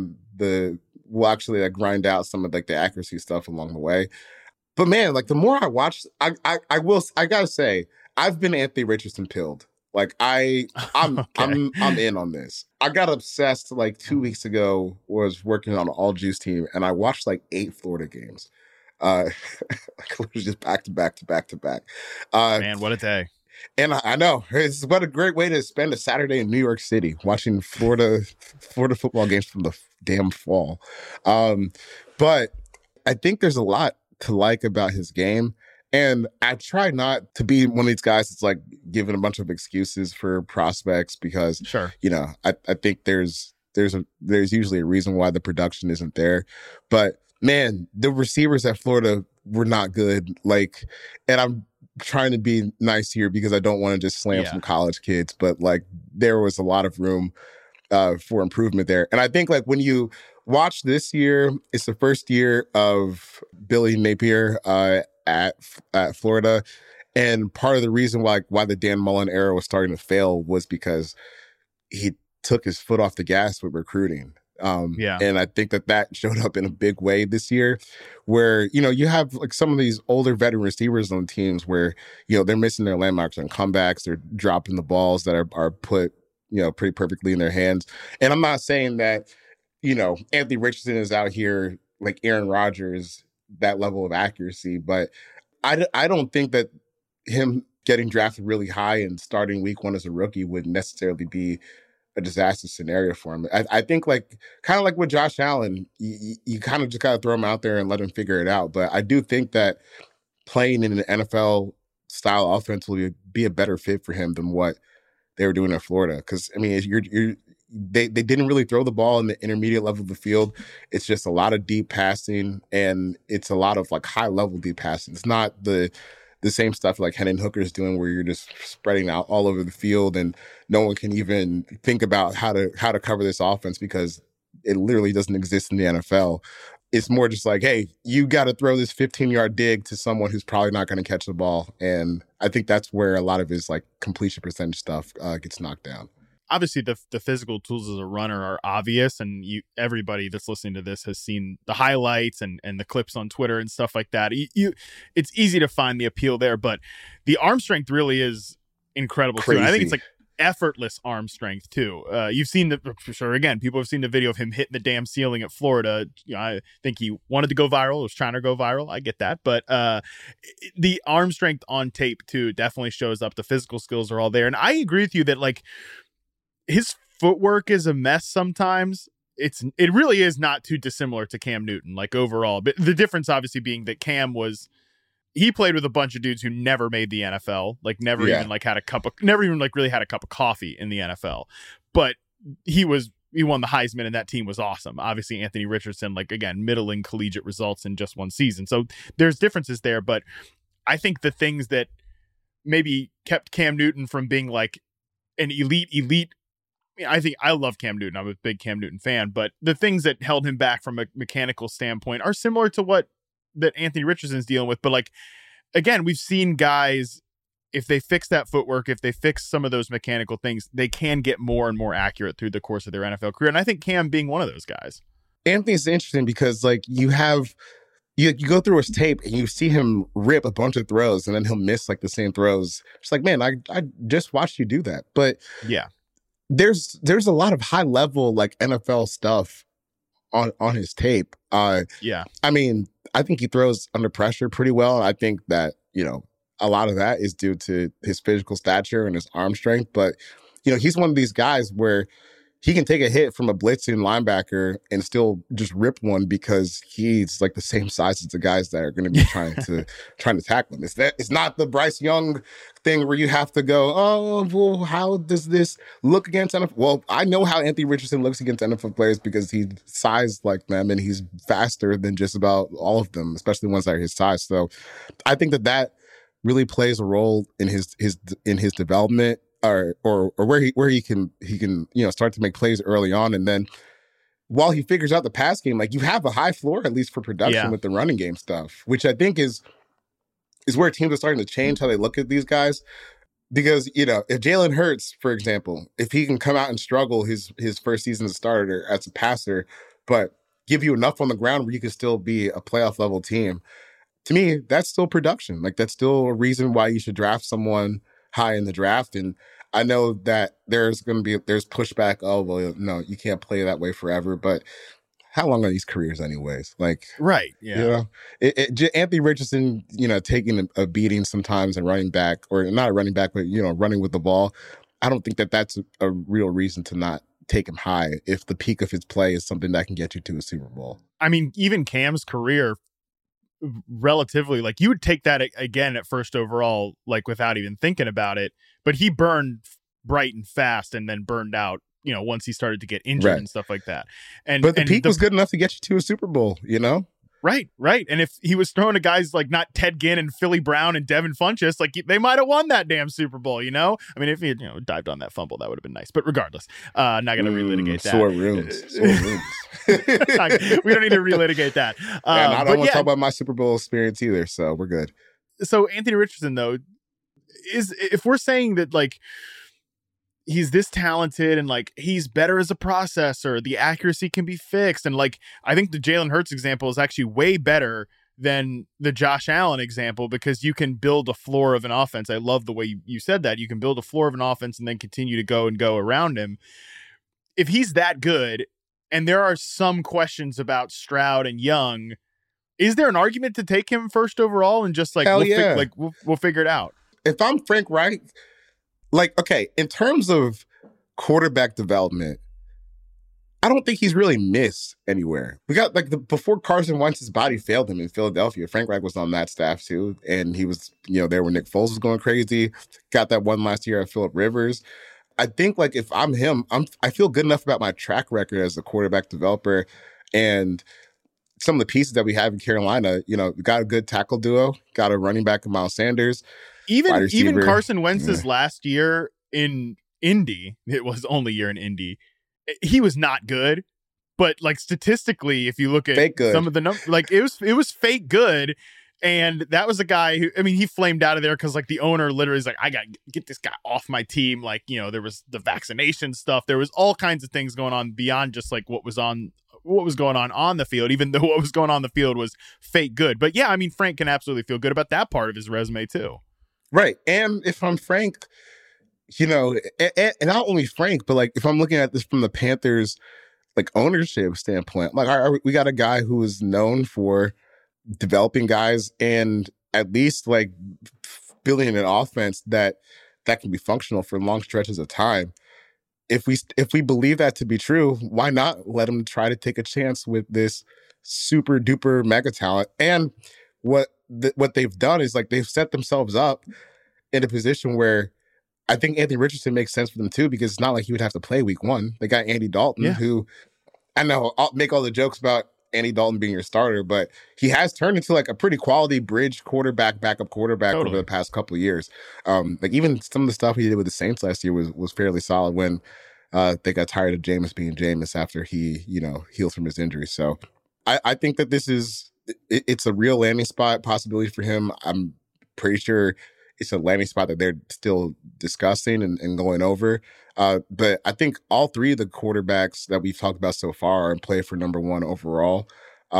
we'll actually like grind out some of like the accuracy stuff along the way. But man, like, the more I watch, I gotta say, I've been Anthony Richardson pilled. Like, I'm in on this. I got obsessed like 2 weeks ago. Was working on an all juice team, and I watched like 8 Florida games. Like, it was just back to back. Man, what a day! And I know, what a great way to spend a Saturday in New York City, watching Florida football games from the damn fall. But I think there's a lot to like about his game. And I try not to be one of these guys that's like giving a bunch of excuses for prospects because, Sure, I think there's usually a reason why the production isn't there. But man, the receivers at Florida were not good. Like, and I'm trying to be nice here because I don't want to just slam some college kids, but like there was a lot of room for improvement there. And I think like when you watch this year, it's the first year of Billy Napier at Florida. And part of the reason why the Dan Mullen era was starting to fail was because he took his foot off the gas with recruiting. And I think that showed up in a big way this year where, you have like some of these older veteran receivers on teams where, they're missing their landmarks on comebacks. They're dropping the balls that are put, pretty perfectly in their hands. And I'm not saying that, Anthony Richardson is out here like Aaron Rodgers, that level of accuracy, but I don't think that him getting drafted really high and starting week 1 as a rookie would necessarily be a disaster scenario for him. I think like kind of like with Josh Allen, you kind of just got to throw him out there and let him figure it out. But I do think that playing in an NFL style offense will be a better fit for him than what they were doing at Florida. Because I mean, they didn't really throw the ball in the intermediate level of the field. It's just a lot of deep passing, and it's a lot of like high level deep passing. It's not the same stuff like Hendon Hooker's doing where you're just spreading out all over the field and no one can even think about how to cover this offense because it literally doesn't exist in the NFL. It's more just like, hey, you got to throw this 15-yard dig to someone who's probably not going to catch the ball. And I think that's where a lot of his like completion percentage stuff gets knocked down. Obviously the physical tools as a runner are obvious, and everybody that's listening to this has seen the highlights and the clips on Twitter and stuff like that. It's easy to find the appeal there, but the arm strength really is incredible too. And I think it's like effortless arm strength too. You've seen for sure. Again, people have seen the video of him hitting the damn ceiling at Florida. I think he wanted to go viral. Was trying to go viral. I get that, but the arm strength on tape too definitely shows up. The physical skills are all there, and I agree with you that like his footwork is a mess sometimes. It really is not too dissimilar to Cam Newton, like overall. But the difference obviously being that Cam he played with a bunch of dudes who never made the NFL, like never even like never even like really had a cup of coffee in the NFL. But he won the Heisman and that team was awesome. Obviously Anthony Richardson, like again, middling collegiate results in just one season. So there's differences there, but I think the things that maybe kept Cam Newton from being like an elite, I think I love Cam Newton. I'm a big Cam Newton fan, but the things that held him back from a mechanical standpoint are similar to what that Anthony Richardson's dealing with. But like, again, we've seen guys, if they fix that footwork, if they fix some of those mechanical things, they can get more and more accurate through the course of their NFL career. And I think Cam being one of those guys. Anthony's interesting because like you go through his tape and you see him rip a bunch of throws and then he'll miss like the same throws. It's like, man, I just watched you do that. But yeah. There's a lot of high level like NFL stuff on his tape. I mean, I think he throws under pressure pretty well. I think that, a lot of that is due to his physical stature and his arm strength. But, he's one of these guys where he can take a hit from a blitzing linebacker and still just rip one because he's like the same size as the guys that are going to be trying to tackle him. It's not the Bryce Young thing where you have to go, oh, well, how does this look against NFL? Well, I know how Anthony Richardson looks against NFL players because he's sized like them and he's faster than just about all of them, especially ones that are his size. So I think that really plays a role in his development. Or where he can start to make plays early on, and then while he figures out the pass game, like you have a high floor at least for production with the running game stuff, which I think is where teams are starting to change how they look at these guys. Because if Jalen Hurts, for example, if he can come out and struggle his first season as a starter as a passer, but give you enough on the ground where you can still be a playoff level team, to me that's still production. Like that's still a reason why you should draft someone high in the draft. And I know that there's pushback. Oh, well, no, you can't play that way forever. But how long are these careers anyways? Like, right. Yeah. Anthony Richardson, taking a beating sometimes and running back, or not a running back, but, running with the ball. I don't think that that's a real reason to not take him high if the peak of his play is something that can get you to a Super Bowl. I mean, even Cam's career, relatively, like, you would take that again at first overall, like, without even thinking about it. But he burned bright and fast and then burned out, once he started to get injured and stuff like that. But the peak was good enough to get you to a Super Bowl, Right. And if he was throwing to guys like not Ted Ginn and Philly Brown and Devin Funchess, like, they might have won that damn Super Bowl, I mean, if he had, dived on that fumble, that would have been nice. But regardless, not going to relitigate that. Sore rooms. We don't need to relitigate that. And I don't want to talk about my Super Bowl experience either, so we're good. So Anthony Richardson, though, if we're saying that, like, he's this talented and, like, he's better as a processor, the accuracy can be fixed. And, like, I think the Jalen Hurts example is actually way better than the Josh Allen example, because you can build a floor of an offense. I love the way you said that. You can build a floor of an offense and then continue to go around him. If he's that good, and there are some questions about Stroud and Young, is there an argument to take him first overall and just, like, we'll figure it out? If I'm Frank Reich, like, okay, in terms of quarterback development, I don't think he's really missed anywhere. We got, like, before Carson Wentz's body failed him in Philadelphia, Frank Reich was on that staff too, and he was, there when Nick Foles was going crazy. Got that one last year at Phillip Rivers. I think, like, if I'm him, I feel good enough about my track record as a quarterback developer, and some of the pieces that we have in Carolina. We got a good tackle duo, got a running back in Miles Sanders. Even Carson Wentz's last year in Indy, it was only year in Indy, he was not good. But, like, statistically, if you look at some of the numbers, like, it was fake good. And that was a guy who, I mean, he flamed out of there because, like, the owner literally is like, I got to get this guy off my team. Like, there was the vaccination stuff. There was all kinds of things going on beyond just, like, what was going on the field, even though what was going on the field was fake good. But yeah, I mean, Frank can absolutely feel good about that part of his resume too. Right. And if I'm Frank, and not only Frank, but, like, if I'm looking at this from the Panthers, like, ownership standpoint, like, we got a guy who is known for developing guys and at least, like, building an offense that can be functional for long stretches of time. If we believe that to be true, why not let him try to take a chance with this super duper mega talent? And what they've done is, like, they've set themselves up in a position where I think Anthony Richardson makes sense for them too, because it's not like he would have to play week one. They got Andy Dalton, who, I know I'll make all the jokes about Andy Dalton being your starter, but he has turned into, like, a pretty quality bridge quarterback, backup quarterback over the past couple of years. Like, even some of the stuff he did with the Saints last year was fairly solid when they got tired of Jameis being Jameis after he, healed from his injury. So I think that it's a real landing spot possibility for him. I'm pretty sure it's a landing spot that they're still discussing and going over. But I think all three of the quarterbacks that we've talked about so far are in play for number one overall.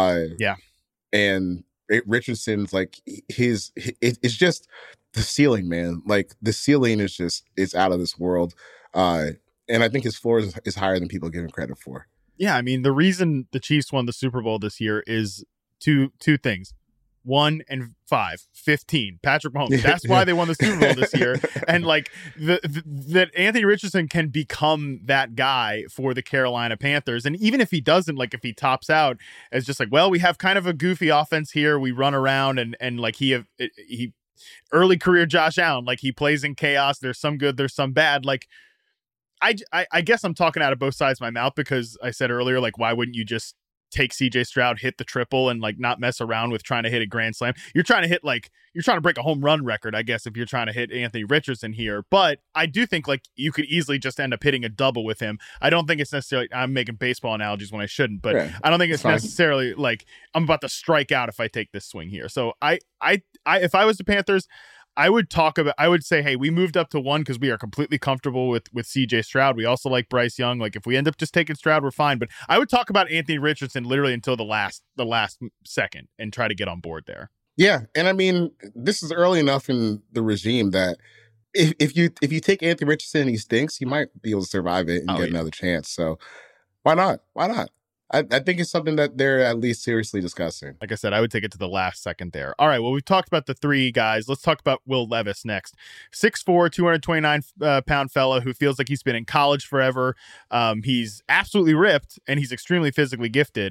And Richardson's, like, it's just the ceiling, man. Like, the ceiling is out of this world. And I think his floor is higher than people give him credit for. Yeah, I mean, the reason the Chiefs won the Super Bowl this year is two things. 1 and 5, 15. Patrick Mahomes. That's why they won the Super Bowl this year. And, like, that Anthony Richardson can become that guy for the Carolina Panthers. And even if he doesn't, like, if he tops out as just like, well, we have kind of a goofy offense here. We run around and like he early career Josh Allen, like, he plays in chaos. There's some good, there's some bad. Like, I guess I'm talking out of both sides of my mouth, because I said earlier, like, why wouldn't you just take CJ Stroud, hit the triple, and, like, not mess around with trying to hit a grand slam? You're trying to break a home run record, I guess, if you're trying to hit Anthony Richardson here. But I do think, like, you could easily just end up hitting a double with him. I don't think it's necessarily, I'm making baseball analogies when I shouldn't, but I don't think it's necessarily like I'm about to strike out if I take this swing here. So I if I was the Panthers, I would say, hey, we moved up to 1 because we are completely comfortable with CJ Stroud. We also like Bryce Young. Like, if we end up just taking Stroud, we're fine. But I would talk about Anthony Richardson literally until the last second and try to get on board there. Yeah. And I mean, this is early enough in the regime that if you take Anthony Richardson and he stinks, you might be able to survive it and get another chance. So why not? I think it's something that they're at least seriously discussing. Like I said, I would take it to the last second there. All right, well, we've talked about the three guys. Let's talk about Will Levis next. 6'4", 229-pound fella who feels like he's been in college forever. He's absolutely ripped, and he's extremely physically gifted.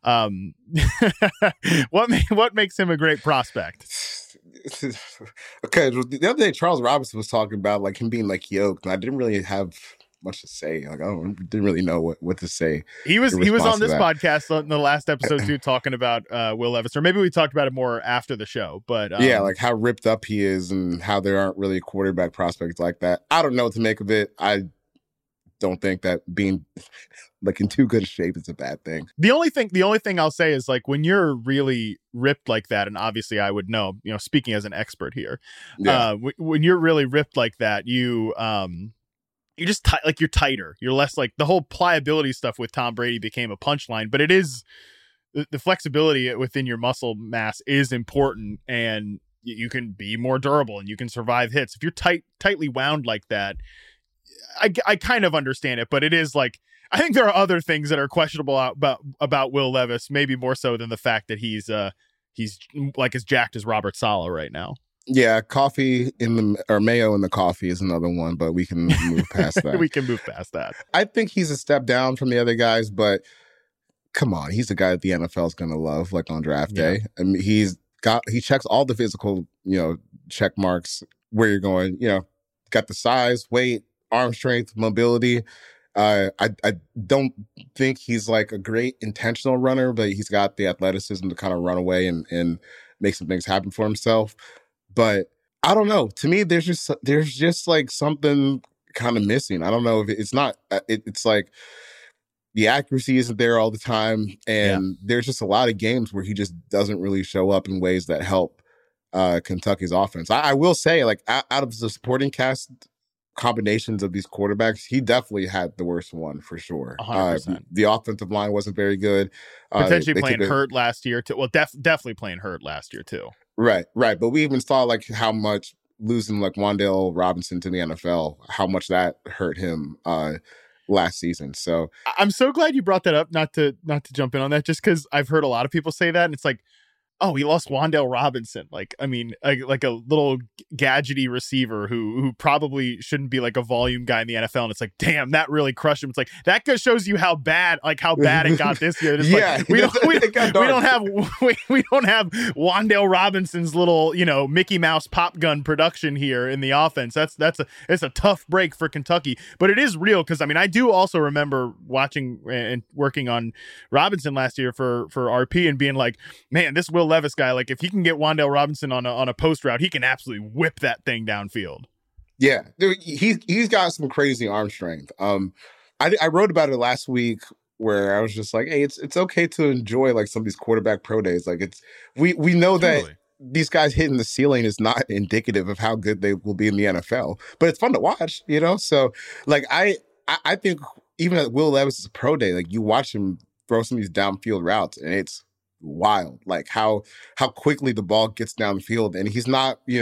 What makes him a great prospect? Okay, the other day, Charles Robinson was talking about like him being like yoked, and I didn't really have much to say. Like didn't really know what to say. He was on this podcast on the last episode too, talking about Will Levis, or maybe we talked about it more after the show. But yeah, like how ripped up he is, and how there aren't really quarterback prospects like that. I don't know what to make of it. I don't think that being like in too good a shape is a bad thing. The only thing I'll say is like when you're really ripped like that, and obviously I would know, speaking as an expert here, when you're really ripped like that, you're just you're tighter. You're less like the whole pliability stuff with Tom Brady became a punchline, but it is the flexibility within your muscle mass is important, and you can be more durable and you can survive hits. If you're tightly wound like that, I kind of understand it, but it is like, I think there are other things that are questionable about Will Levis, maybe more so than the fact that he's like as jacked as Robert Saleh right now. Yeah, mayo in the coffee is another one, but we can move past that. We can move past that. I think he's a step down from the other guys, but come on, he's the guy that the NFL is going to love, like on draft day. I mean, he checks all the physical, check marks where you're going. Got the size, weight, arm strength, mobility. I don't think he's like a great intentional runner, but he's got the athleticism to kind of run away and make some things happen for himself. But I don't know. To me, there's just like something kind of missing. I don't know if it's not. It's like the accuracy isn't there all the time, and there's just a lot of games where he just doesn't really show up in ways that help Kentucky's offense. I will say, like out of the supporting cast combinations of these quarterbacks, he definitely had the worst one for sure. 100%. The offensive line wasn't very good. Potentially playing hurt last year too. Well, definitely playing hurt last year too. Right. But we even saw like how much losing like Wan'Dale Robinson to the NFL, how much that hurt him last season. So I'm so glad you brought that up. Not to jump in on that, just because I've heard a lot of people say that, and it's like, oh, he lost Wan'Dale Robinson. Like, I mean, like a little gadgety receiver who probably shouldn't be like a volume guy in the NFL. And it's like, damn, that really crushed him. It's like, that just shows you how bad it got this year. It's like, we don't have Wan'Dale Robinson's little, Mickey Mouse pop gun production here in the offense. It's a tough break for Kentucky, but it is real. Cause I mean, I do also remember watching and working on Robinson last year for RP and being like, man, this Will Levis guy, like if he can get Wan'Dale Robinson on a post route, he can absolutely whip that thing downfield. Yeah, dude, he's got some crazy arm strength. I wrote about it last week where I was just like, hey, it's okay to enjoy like some of these quarterback pro days. Like we know that these guys hitting the ceiling is not indicative of how good they will be in the NFL, but it's fun to watch, So like I think even at Will Levis's pro day, like you watch him throw some of these downfield routes, and it's wild, like how quickly the ball gets down the field. And he's not, we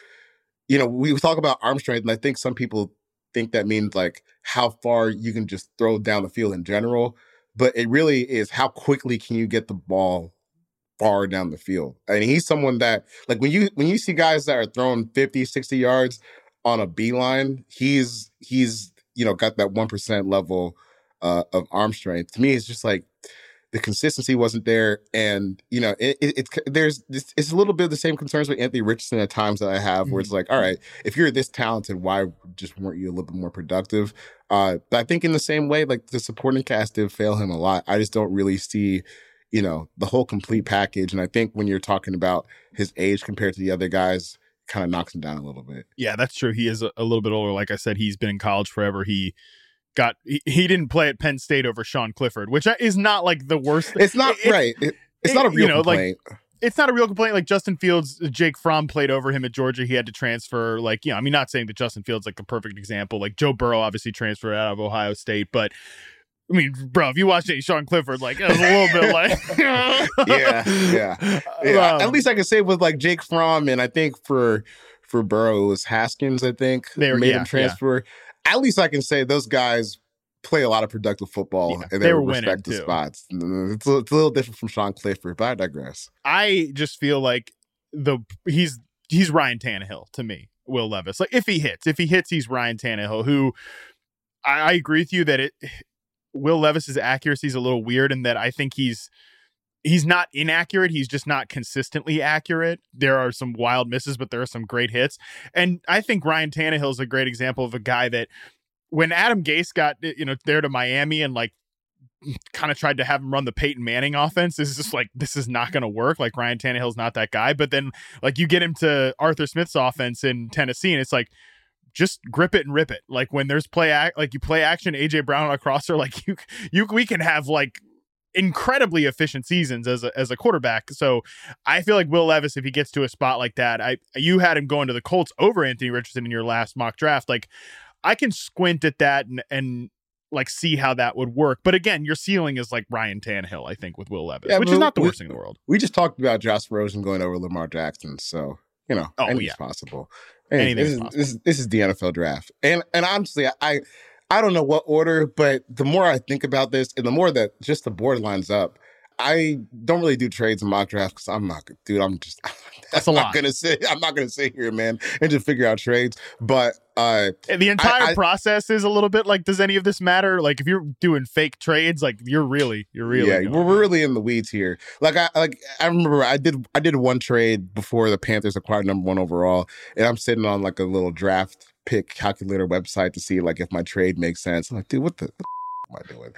talk about arm strength, and I think some people think that means like how far you can just throw down the field in general, but it really is how quickly can you get the ball far down the field. And he's someone that, like, when you see guys that are throwing 50, 60 yards on a beeline, he's got that 1% level of arm strength. To me, it's just like the consistency wasn't there, and it's a little bit of the same concerns with Anthony Richardson at times that I have, where it's like, all right, if you're this talented, why just weren't you a little bit more productive? But I think in the same way, like the supporting cast did fail him a lot. I just don't really see, the whole complete package. And I think when you're talking about his age compared to the other guys, it kind of knocks him down a little bit. Yeah, that's true. He is a little bit older. Like I said, he's been in college forever. He didn't play at Penn State over Sean Clifford, which is not like the worst. It's not right. It's not a real complaint. Like, it's not a real complaint. Like Justin Fields, Jake Fromm played over him at Georgia. He had to transfer. Like, I mean, not saying that Justin Fields like a perfect example. Like Joe Burrow obviously transferred out of Ohio State, but I mean, bro, if you watch Sean Clifford, like it was a little bit like, yeah. At least I can say with like Jake Fromm, and I think for Burrow it was Haskins. I think they made him transfer. Yeah. At least I can say those guys play a lot of productive football, and they they were would respect the winning, too. spots. It's a little different from Sean Clifford, but I digress. I just feel like he's Ryan Tannehill to me, Will Levis. Like if he hits, he's Ryan Tannehill, who I agree with you that Will Levis's accuracy is a little weird in that I think he's not inaccurate. He's just not consistently accurate. There are some wild misses, but there are some great hits. And I think Ryan Tannehill is a great example of a guy that when Adam Gase got, there to Miami and like kind of tried to have him run the Peyton Manning offense, is just like, this is not going to work. Like Ryan Tannehill's not that guy. But then like you get him to Arthur Smith's offense in Tennessee and it's like, just grip it and rip it. Like when there's you play action, AJ Brown on a crosser, like we can have like incredibly efficient seasons as a quarterback. So I feel like Will Levis, if he gets to a spot like that, you had him going to the Colts over Anthony Richardson in your last mock draft. Like I can squint at that and like see how that would work. But again, your ceiling is like Ryan Tannehill, I think, with Will Levis, which is not the worst thing in the world. We just talked about Josh Rosen going over Lamar Jackson, so anything's possible. Anything's possible. This is the NFL draft, and honestly, I don't know what order, but the more I think about this, and the more that just the board lines up, I don't really do trades in mock draft because I'm not, dude. That's a lot. I'm not gonna sit here, man, and just figure out trades. But the entire process is a little bit like, does any of this matter? Like if you're doing fake trades, like you're really we're really in the weeds here. Like I remember I did one trade before the Panthers acquired number 1 overall, and I'm sitting on like a little draft pick calculator website to see like if my trade makes sense. I'm like, dude, what the am I doing?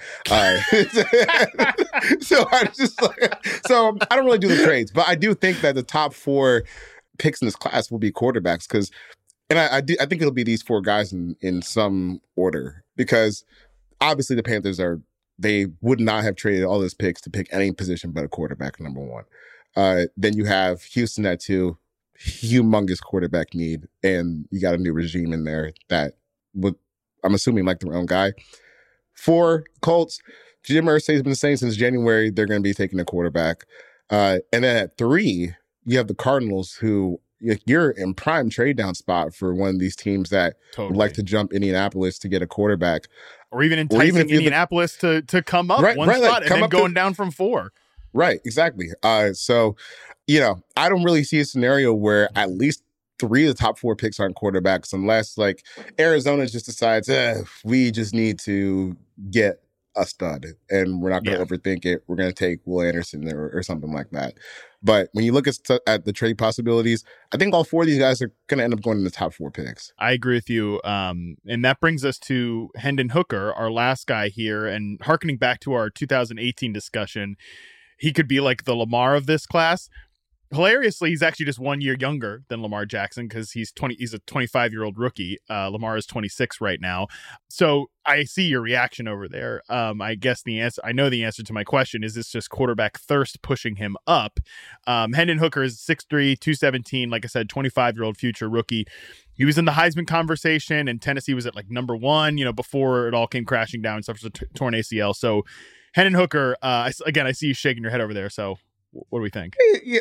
So I just so I don't really do the trades, but I do think that the top 4 picks in this class will be quarterbacks because, and I think it'll be these 4 guys in some order because obviously the Panthers they would not have traded all those picks to pick any position but a quarterback number 1. Then you have Houston at 2, humongous quarterback need, and you got a new regime in there that would, I'm assuming, like their own guy. 4, Colts, Jim Irsay has been saying since January they're going to be taking a quarterback. And then at 3, you have the Cardinals, who you're in prime trade down spot for one of these teams that would like to jump Indianapolis to get a quarterback. Or even enticing Indianapolis to come up one spot like, and then going down from 4. Right, exactly. So, I don't really see a scenario where at least 3 of the top 4 picks aren't quarterbacks unless like Arizona just decides, we just need to get a stud and we're not going to overthink it. We're going to take Will Anderson or something like that. But when you look at the trade possibilities, I think all 4 of these guys are going to end up going in the top 4 picks. I agree with you. And that brings us to Hendon Hooker, our last guy here. And hearkening back to our 2018 discussion, he could be like the Lamar of this class. Hilariously, he's actually just 1 year younger than Lamar Jackson because he's a 25-year-old rookie. Lamar is 26 right now. So I see your reaction over there. I guess I know the answer to my question. Is this just quarterback thirst pushing him up? Hendon Hooker is 6'3", 217. Like I said, 25-year-old future rookie. He was in the Heisman conversation, and Tennessee was at like number 1, before it all came crashing down and suffers a torn ACL. So Hendon Hooker, I see you shaking your head over there. So what do we think?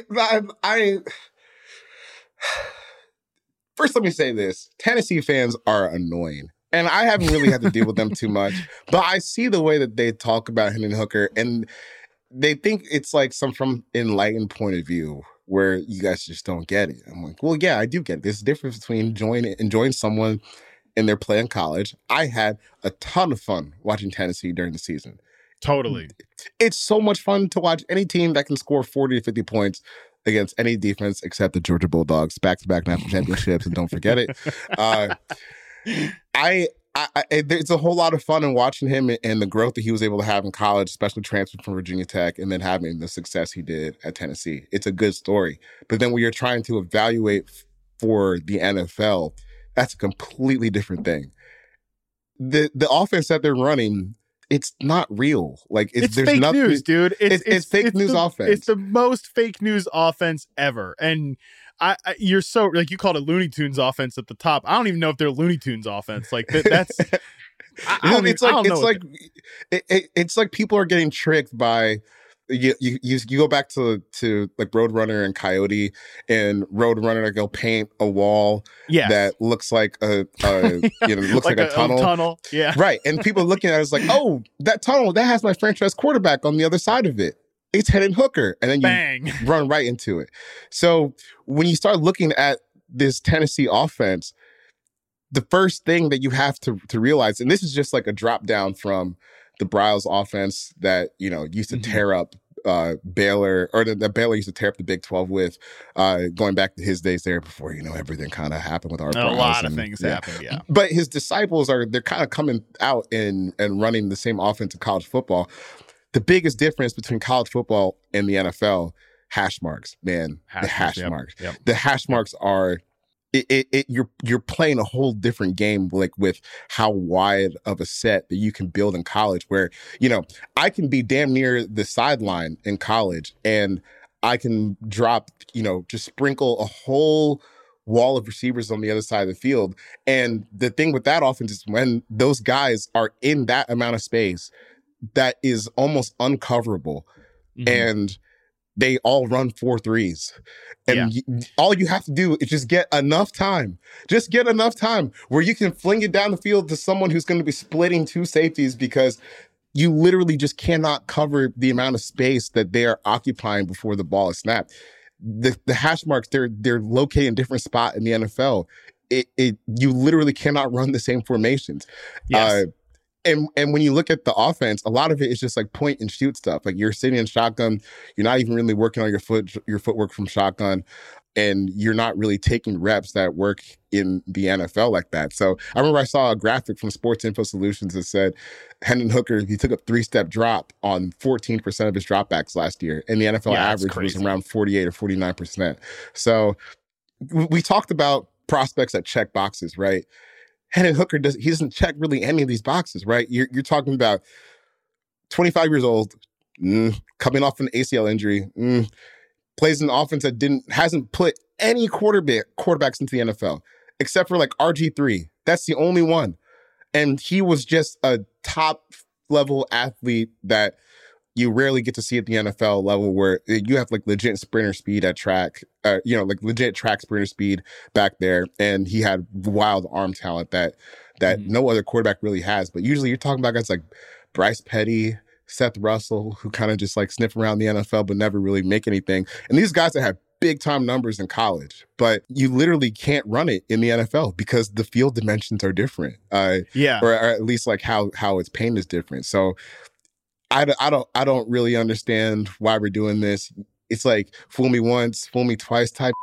First, let me say this. Tennessee fans are annoying. And I haven't really had to deal with them too much. But I see the way that they talk about Hendon Hooker, and they think it's like some from enlightened point of view where you guys just don't get it. I'm like, well, yeah, I do get it. There's a difference between enjoying someone in their play in college. I had a ton of fun watching Tennessee during the season. Totally. It's so much fun to watch any team that can score 40 to 50 points against any defense except the Georgia Bulldogs, back-to-back national championships, and don't forget it. It's a whole lot of fun in watching him and the growth that he was able to have in college, especially transferring from Virginia Tech and then having the success he did at Tennessee. It's a good story. But then when you're trying to evaluate for the NFL, that's a completely different thing. The offense that they're running, it's not real. Like it's fake news, dude. It's fake news offense. It's the most fake news offense ever. And you're so like you called it Looney Tunes offense at the top. I don't even know if they're Looney Tunes offense. Like that's. It's like people are getting tricked by you go back to like Roadrunner and Coyote, and Roadrunner, they'll paint a wall that looks like a looks like a tunnel. Yeah. Right. And people looking at it is like, oh, that tunnel, that has my franchise quarterback on the other side of it. It's Hendon Hooker. And then you Bang. Run right into it. So when you start looking at this Tennessee offense, the first thing that you have to realize, and this is just like a drop down from the Briles offense that, used to tear up Baylor, or that Baylor used to tear up the Big 12 with, going back to his days there before, everything kind of happened with our Briles. A lot of things happened, yeah. But his disciples they're kind of coming out and running the same offense in college football. The biggest difference between college football and the NFL, hash marks, man. The hash marks. Yep. The hash marks are... You're playing a whole different game, like with how wide of a set that you can build in college, where, I can be damn near the sideline in college and I can drop, just sprinkle a whole wall of receivers on the other side of the field. And the thing with that offense is when those guys are in that amount of space, that is almost uncoverable. Mm-hmm. And they all run 4.3s. And all you have to do is just get enough time. Just get enough time where you can fling it down the field to someone who's going to be splitting two safeties, because you literally just cannot cover the amount of space that they are occupying before the ball is snapped. The hash marks, they're located in a different spot in the NFL. You literally cannot run the same formations. Yes. And when you look at the offense, a lot of it is just like point and shoot stuff. Like you're sitting in shotgun, you're not even really working on your footwork from shotgun, and you're not really taking reps that work in the NFL like that. So I remember I saw a graphic from Sports Info Solutions that said Hendon Hooker, he took a 3-step drop on 14% of his dropbacks last year, and the NFL average was around 48 or 49%. So we talked about prospects that check boxes, right? Hendon Hooker doesn't check really any of these boxes, right? You're talking about 25 years old, coming off an ACL injury, plays in an offense that hasn't put any quarterbacks into the NFL, except for like RG3. That's the only one. And he was just a top level athlete that you rarely get to see at the NFL level, where you have like legit sprinter speed at track, like legit track sprinter speed back there. And he had wild arm talent that no other quarterback really has. But usually you're talking about guys like Bryce Petty, Seth Russell, who kind of just like sniff around the NFL but never really make anything. And these guys that have big time numbers in college, but you literally can't run it in the NFL because the field dimensions are different. Or at least like how it's painted is different. So I don't really understand why we're doing this. It's like fool me once, fool me twice type.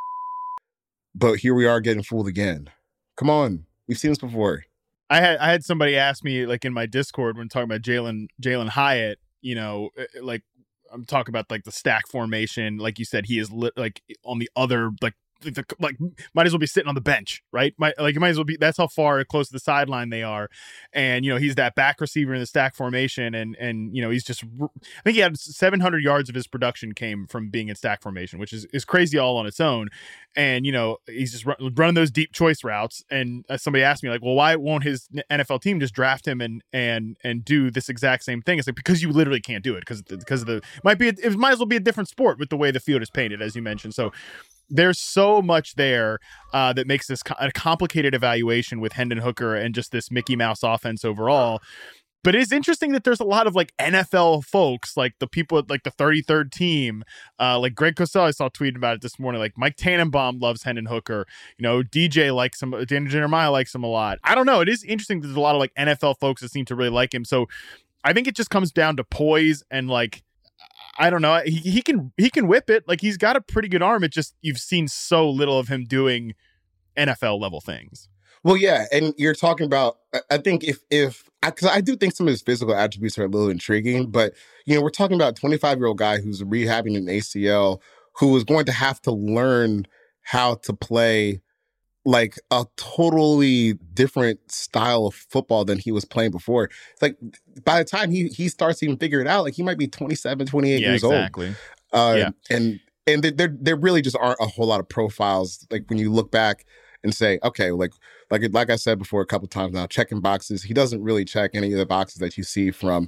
But here we are getting fooled again. Come on, we've seen this before. I had somebody ask me, like in my Discord when talking about Jalen Hyatt, like I'm talking about like the stack formation. Like you said, he is like on the other like might as well be sitting on the bench, right? Might as well be. That's how far close to the sideline they are, and he's that back receiver in the stack formation, and he's just. I think he had 700 yards of his production came from being in stack formation, which is crazy all on its own, and he's just running those deep choice routes. And somebody asked me like, well, why won't his NFL team just draft him and do this exact same thing? It's like because you literally can't do it because of the it might as well be a different sport with the way the field is painted, as you mentioned. So. There's so much there that makes this a complicated evaluation with Hendon Hooker and just this Mickey Mouse offense overall. But it is interesting that there's a lot of like NFL folks, like the people at like the 33rd team, like Greg Cosell, I saw tweeting about it this morning. Like Mike Tannenbaum loves Hendon Hooker. DJ likes him. Dan Jeremiah likes him a lot. I don't know. It is interesting that there's a lot of like NFL folks that seem to really like him. So I think it just comes down to poise and like, I don't know. He can whip it. Like he's got a pretty good arm. It just you've seen so little of him doing NFL level things. Well, yeah, and you're talking about. I think because I do think some of his physical attributes are a little intriguing, but we're talking about a 25-year-old guy who's rehabbing an ACL, who is going to have to learn how to play like a totally different style of football than he was playing before. It's like by the time he starts to even figure it out, like he might be 27, 28 years exactly. old. And there really just aren't a whole lot of profiles. Like when you look back and say, okay, like I said before a couple of times now, checking boxes. He doesn't really check any of the boxes that you see from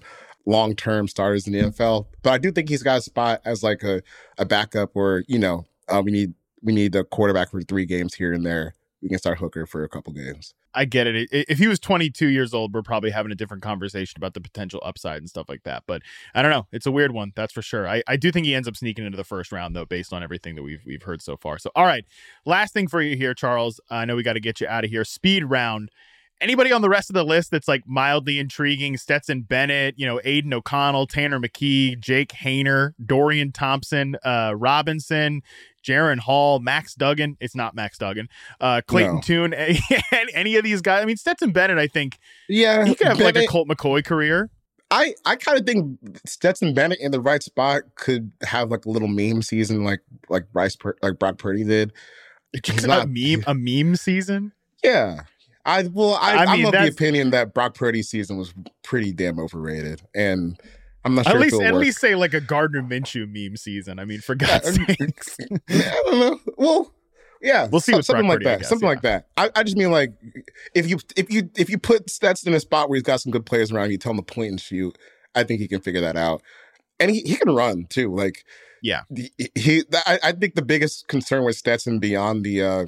long-term starters in the NFL. But I do think he's got a spot as like a backup, or we need a quarterback for 3 games here and there. We can start Hooker for a couple games. I get it. If he was 22 years old, we're probably having a different conversation about the potential upside and stuff like that. But I don't know. It's a weird one, that's for sure. I do think he ends up sneaking into the first round, though, based on everything that we've heard so far. So, all right, last thing for you here, Charles. I know we got to get you out of here. Speed round. Anybody on the rest of the list that's like mildly intriguing? Stetson Bennett, Aiden O'Connell, Tanner McKee, Jake Haener, Dorian Thompson, Robinson, Jaron Hall, Max Duggan. It's not Max Duggan. Clayton Tune. Any of these guys. I mean, Stetson Bennett, I think. Yeah, he could have like a Colt McCoy career. I kind of think Stetson Bennett in the right spot could have like a little meme season, like Brock Purdy did. It's not a meme season. Yeah. I'm of the opinion that Brock Purdy's season was pretty damn overrated, and I'm not sure. At least say like a Gardner Minshew meme season. I mean, for God's sakes. I don't know. Well, yeah, we'll see. Something like that. Something like that. I just mean like if you put Stetson in a spot where he's got some good players around, you tell him to point and shoot. I think he can figure that out, and he can run too. Like, yeah, I think the biggest concern with Stetson beyond the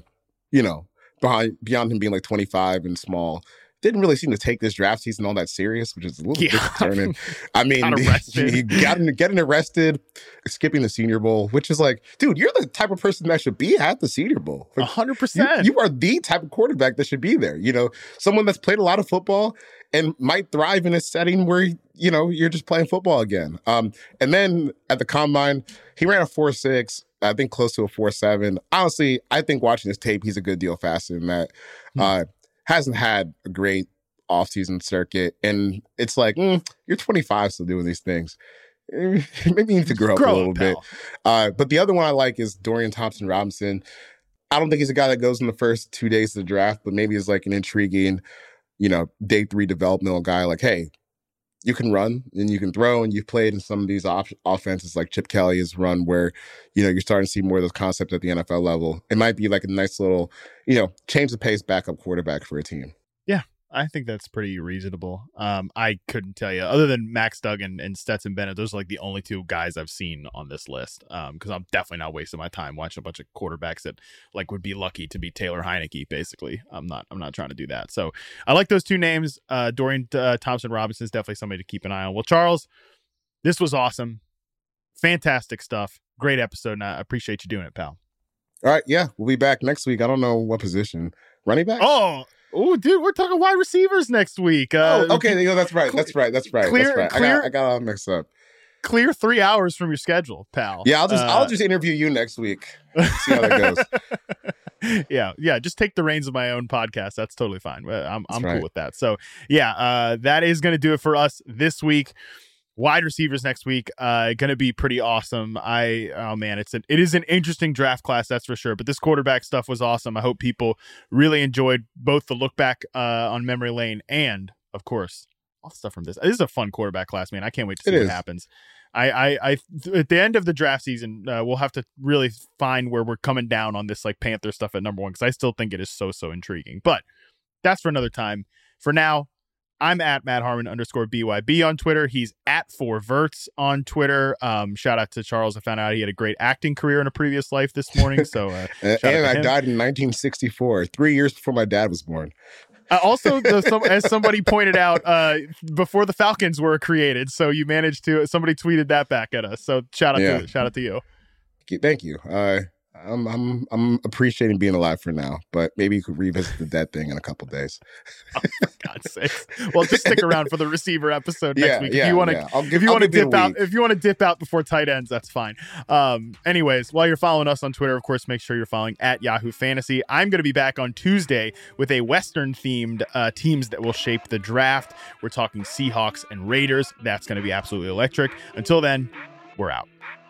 beyond him being like 25 and small, didn't really seem to take this draft season all that serious, which is a little bit concerning. I mean, he getting arrested, skipping the Senior Bowl, which is like, dude, you're the type of person that should be at the Senior Bowl. 100%. You are the type of quarterback that should be there. Someone that's played a lot of football and might thrive in a setting where, you're just playing football again. And then at the Combine, he ran a 4.6. I think close to a 4.7. Honestly, I think watching this tape, he's a good deal faster than that. Hasn't had a great offseason circuit. And it's like, you're 25 still doing these things. Maybe you need to grow up a little bit. But the other one I like is Dorian Thompson-Robinson. I don't think he's a guy that goes in the first 2 days of the draft, but maybe he's like an intriguing, day 3 developmental guy. Like, hey, you can run and you can throw, and you've played in some of these offenses like Chip Kelly has run where, you're starting to see more of those concepts at the NFL level. It might be like a nice little, change the pace backup quarterback for a team. Yeah, I think that's pretty reasonable. I couldn't tell you, other than Max Duggan and Stetson Bennett, those are like the only 2 guys I've seen on this list. Because I'm definitely not wasting my time watching a bunch of quarterbacks that like would be lucky to be Taylor Heineke. Basically, I'm not trying to do that. So I like those 2 names. Dorian Thompson-Robinson is definitely somebody to keep an eye on. Well, Charles, this was awesome, fantastic stuff, great episode, and I appreciate you doing it, pal. All right, yeah, we'll be back next week. I don't know what position. Running back? Oh, dude, we're talking wide receivers next week. Okay, that's right. I got all mixed up. Clear 3 hours from your schedule, pal. Yeah, I'll just interview you next week. See how that goes. Yeah. Just take the reins of my own podcast. That's totally fine. I'm cool with that. So yeah, that is going to do it for us this week. Wide receivers next week, going to be pretty awesome. It is an interesting draft class, that's for sure. But this quarterback stuff was awesome. I hope people really enjoyed both the look back on memory lane and, of course, all the stuff from this. This is a fun quarterback class, man. I can't wait to see what happens. I at the end of the draft season, we'll have to really find where we're coming down on this like Panther stuff at number 1, because I still think it is so intriguing. But that's for another time. For now, I'm at Matt Harmon _BYB on Twitter. He's at 4Verts on Twitter. Shout out to Charles. I found out he had a great acting career in a previous life this morning. So, and I died in 1964, 3 years before my dad was born. Also, as somebody pointed out, before the Falcons were created. So you managed to. Somebody tweeted that back at us. So shout out to you. Thank you. I'm appreciating being alive for now, but maybe you could revisit the dead thing in a couple days. Oh, for God's sakes! Well, just stick around for the receiver episode next week. If you want to dip out before tight ends, that's fine. Anyways, while you're following us on Twitter, of course, make sure you're following at Yahoo Fantasy. I'm going to be back on Tuesday with a Western themed teams that will shape the draft. We're talking Seahawks and Raiders. That's going to be absolutely electric. Until then, we're out.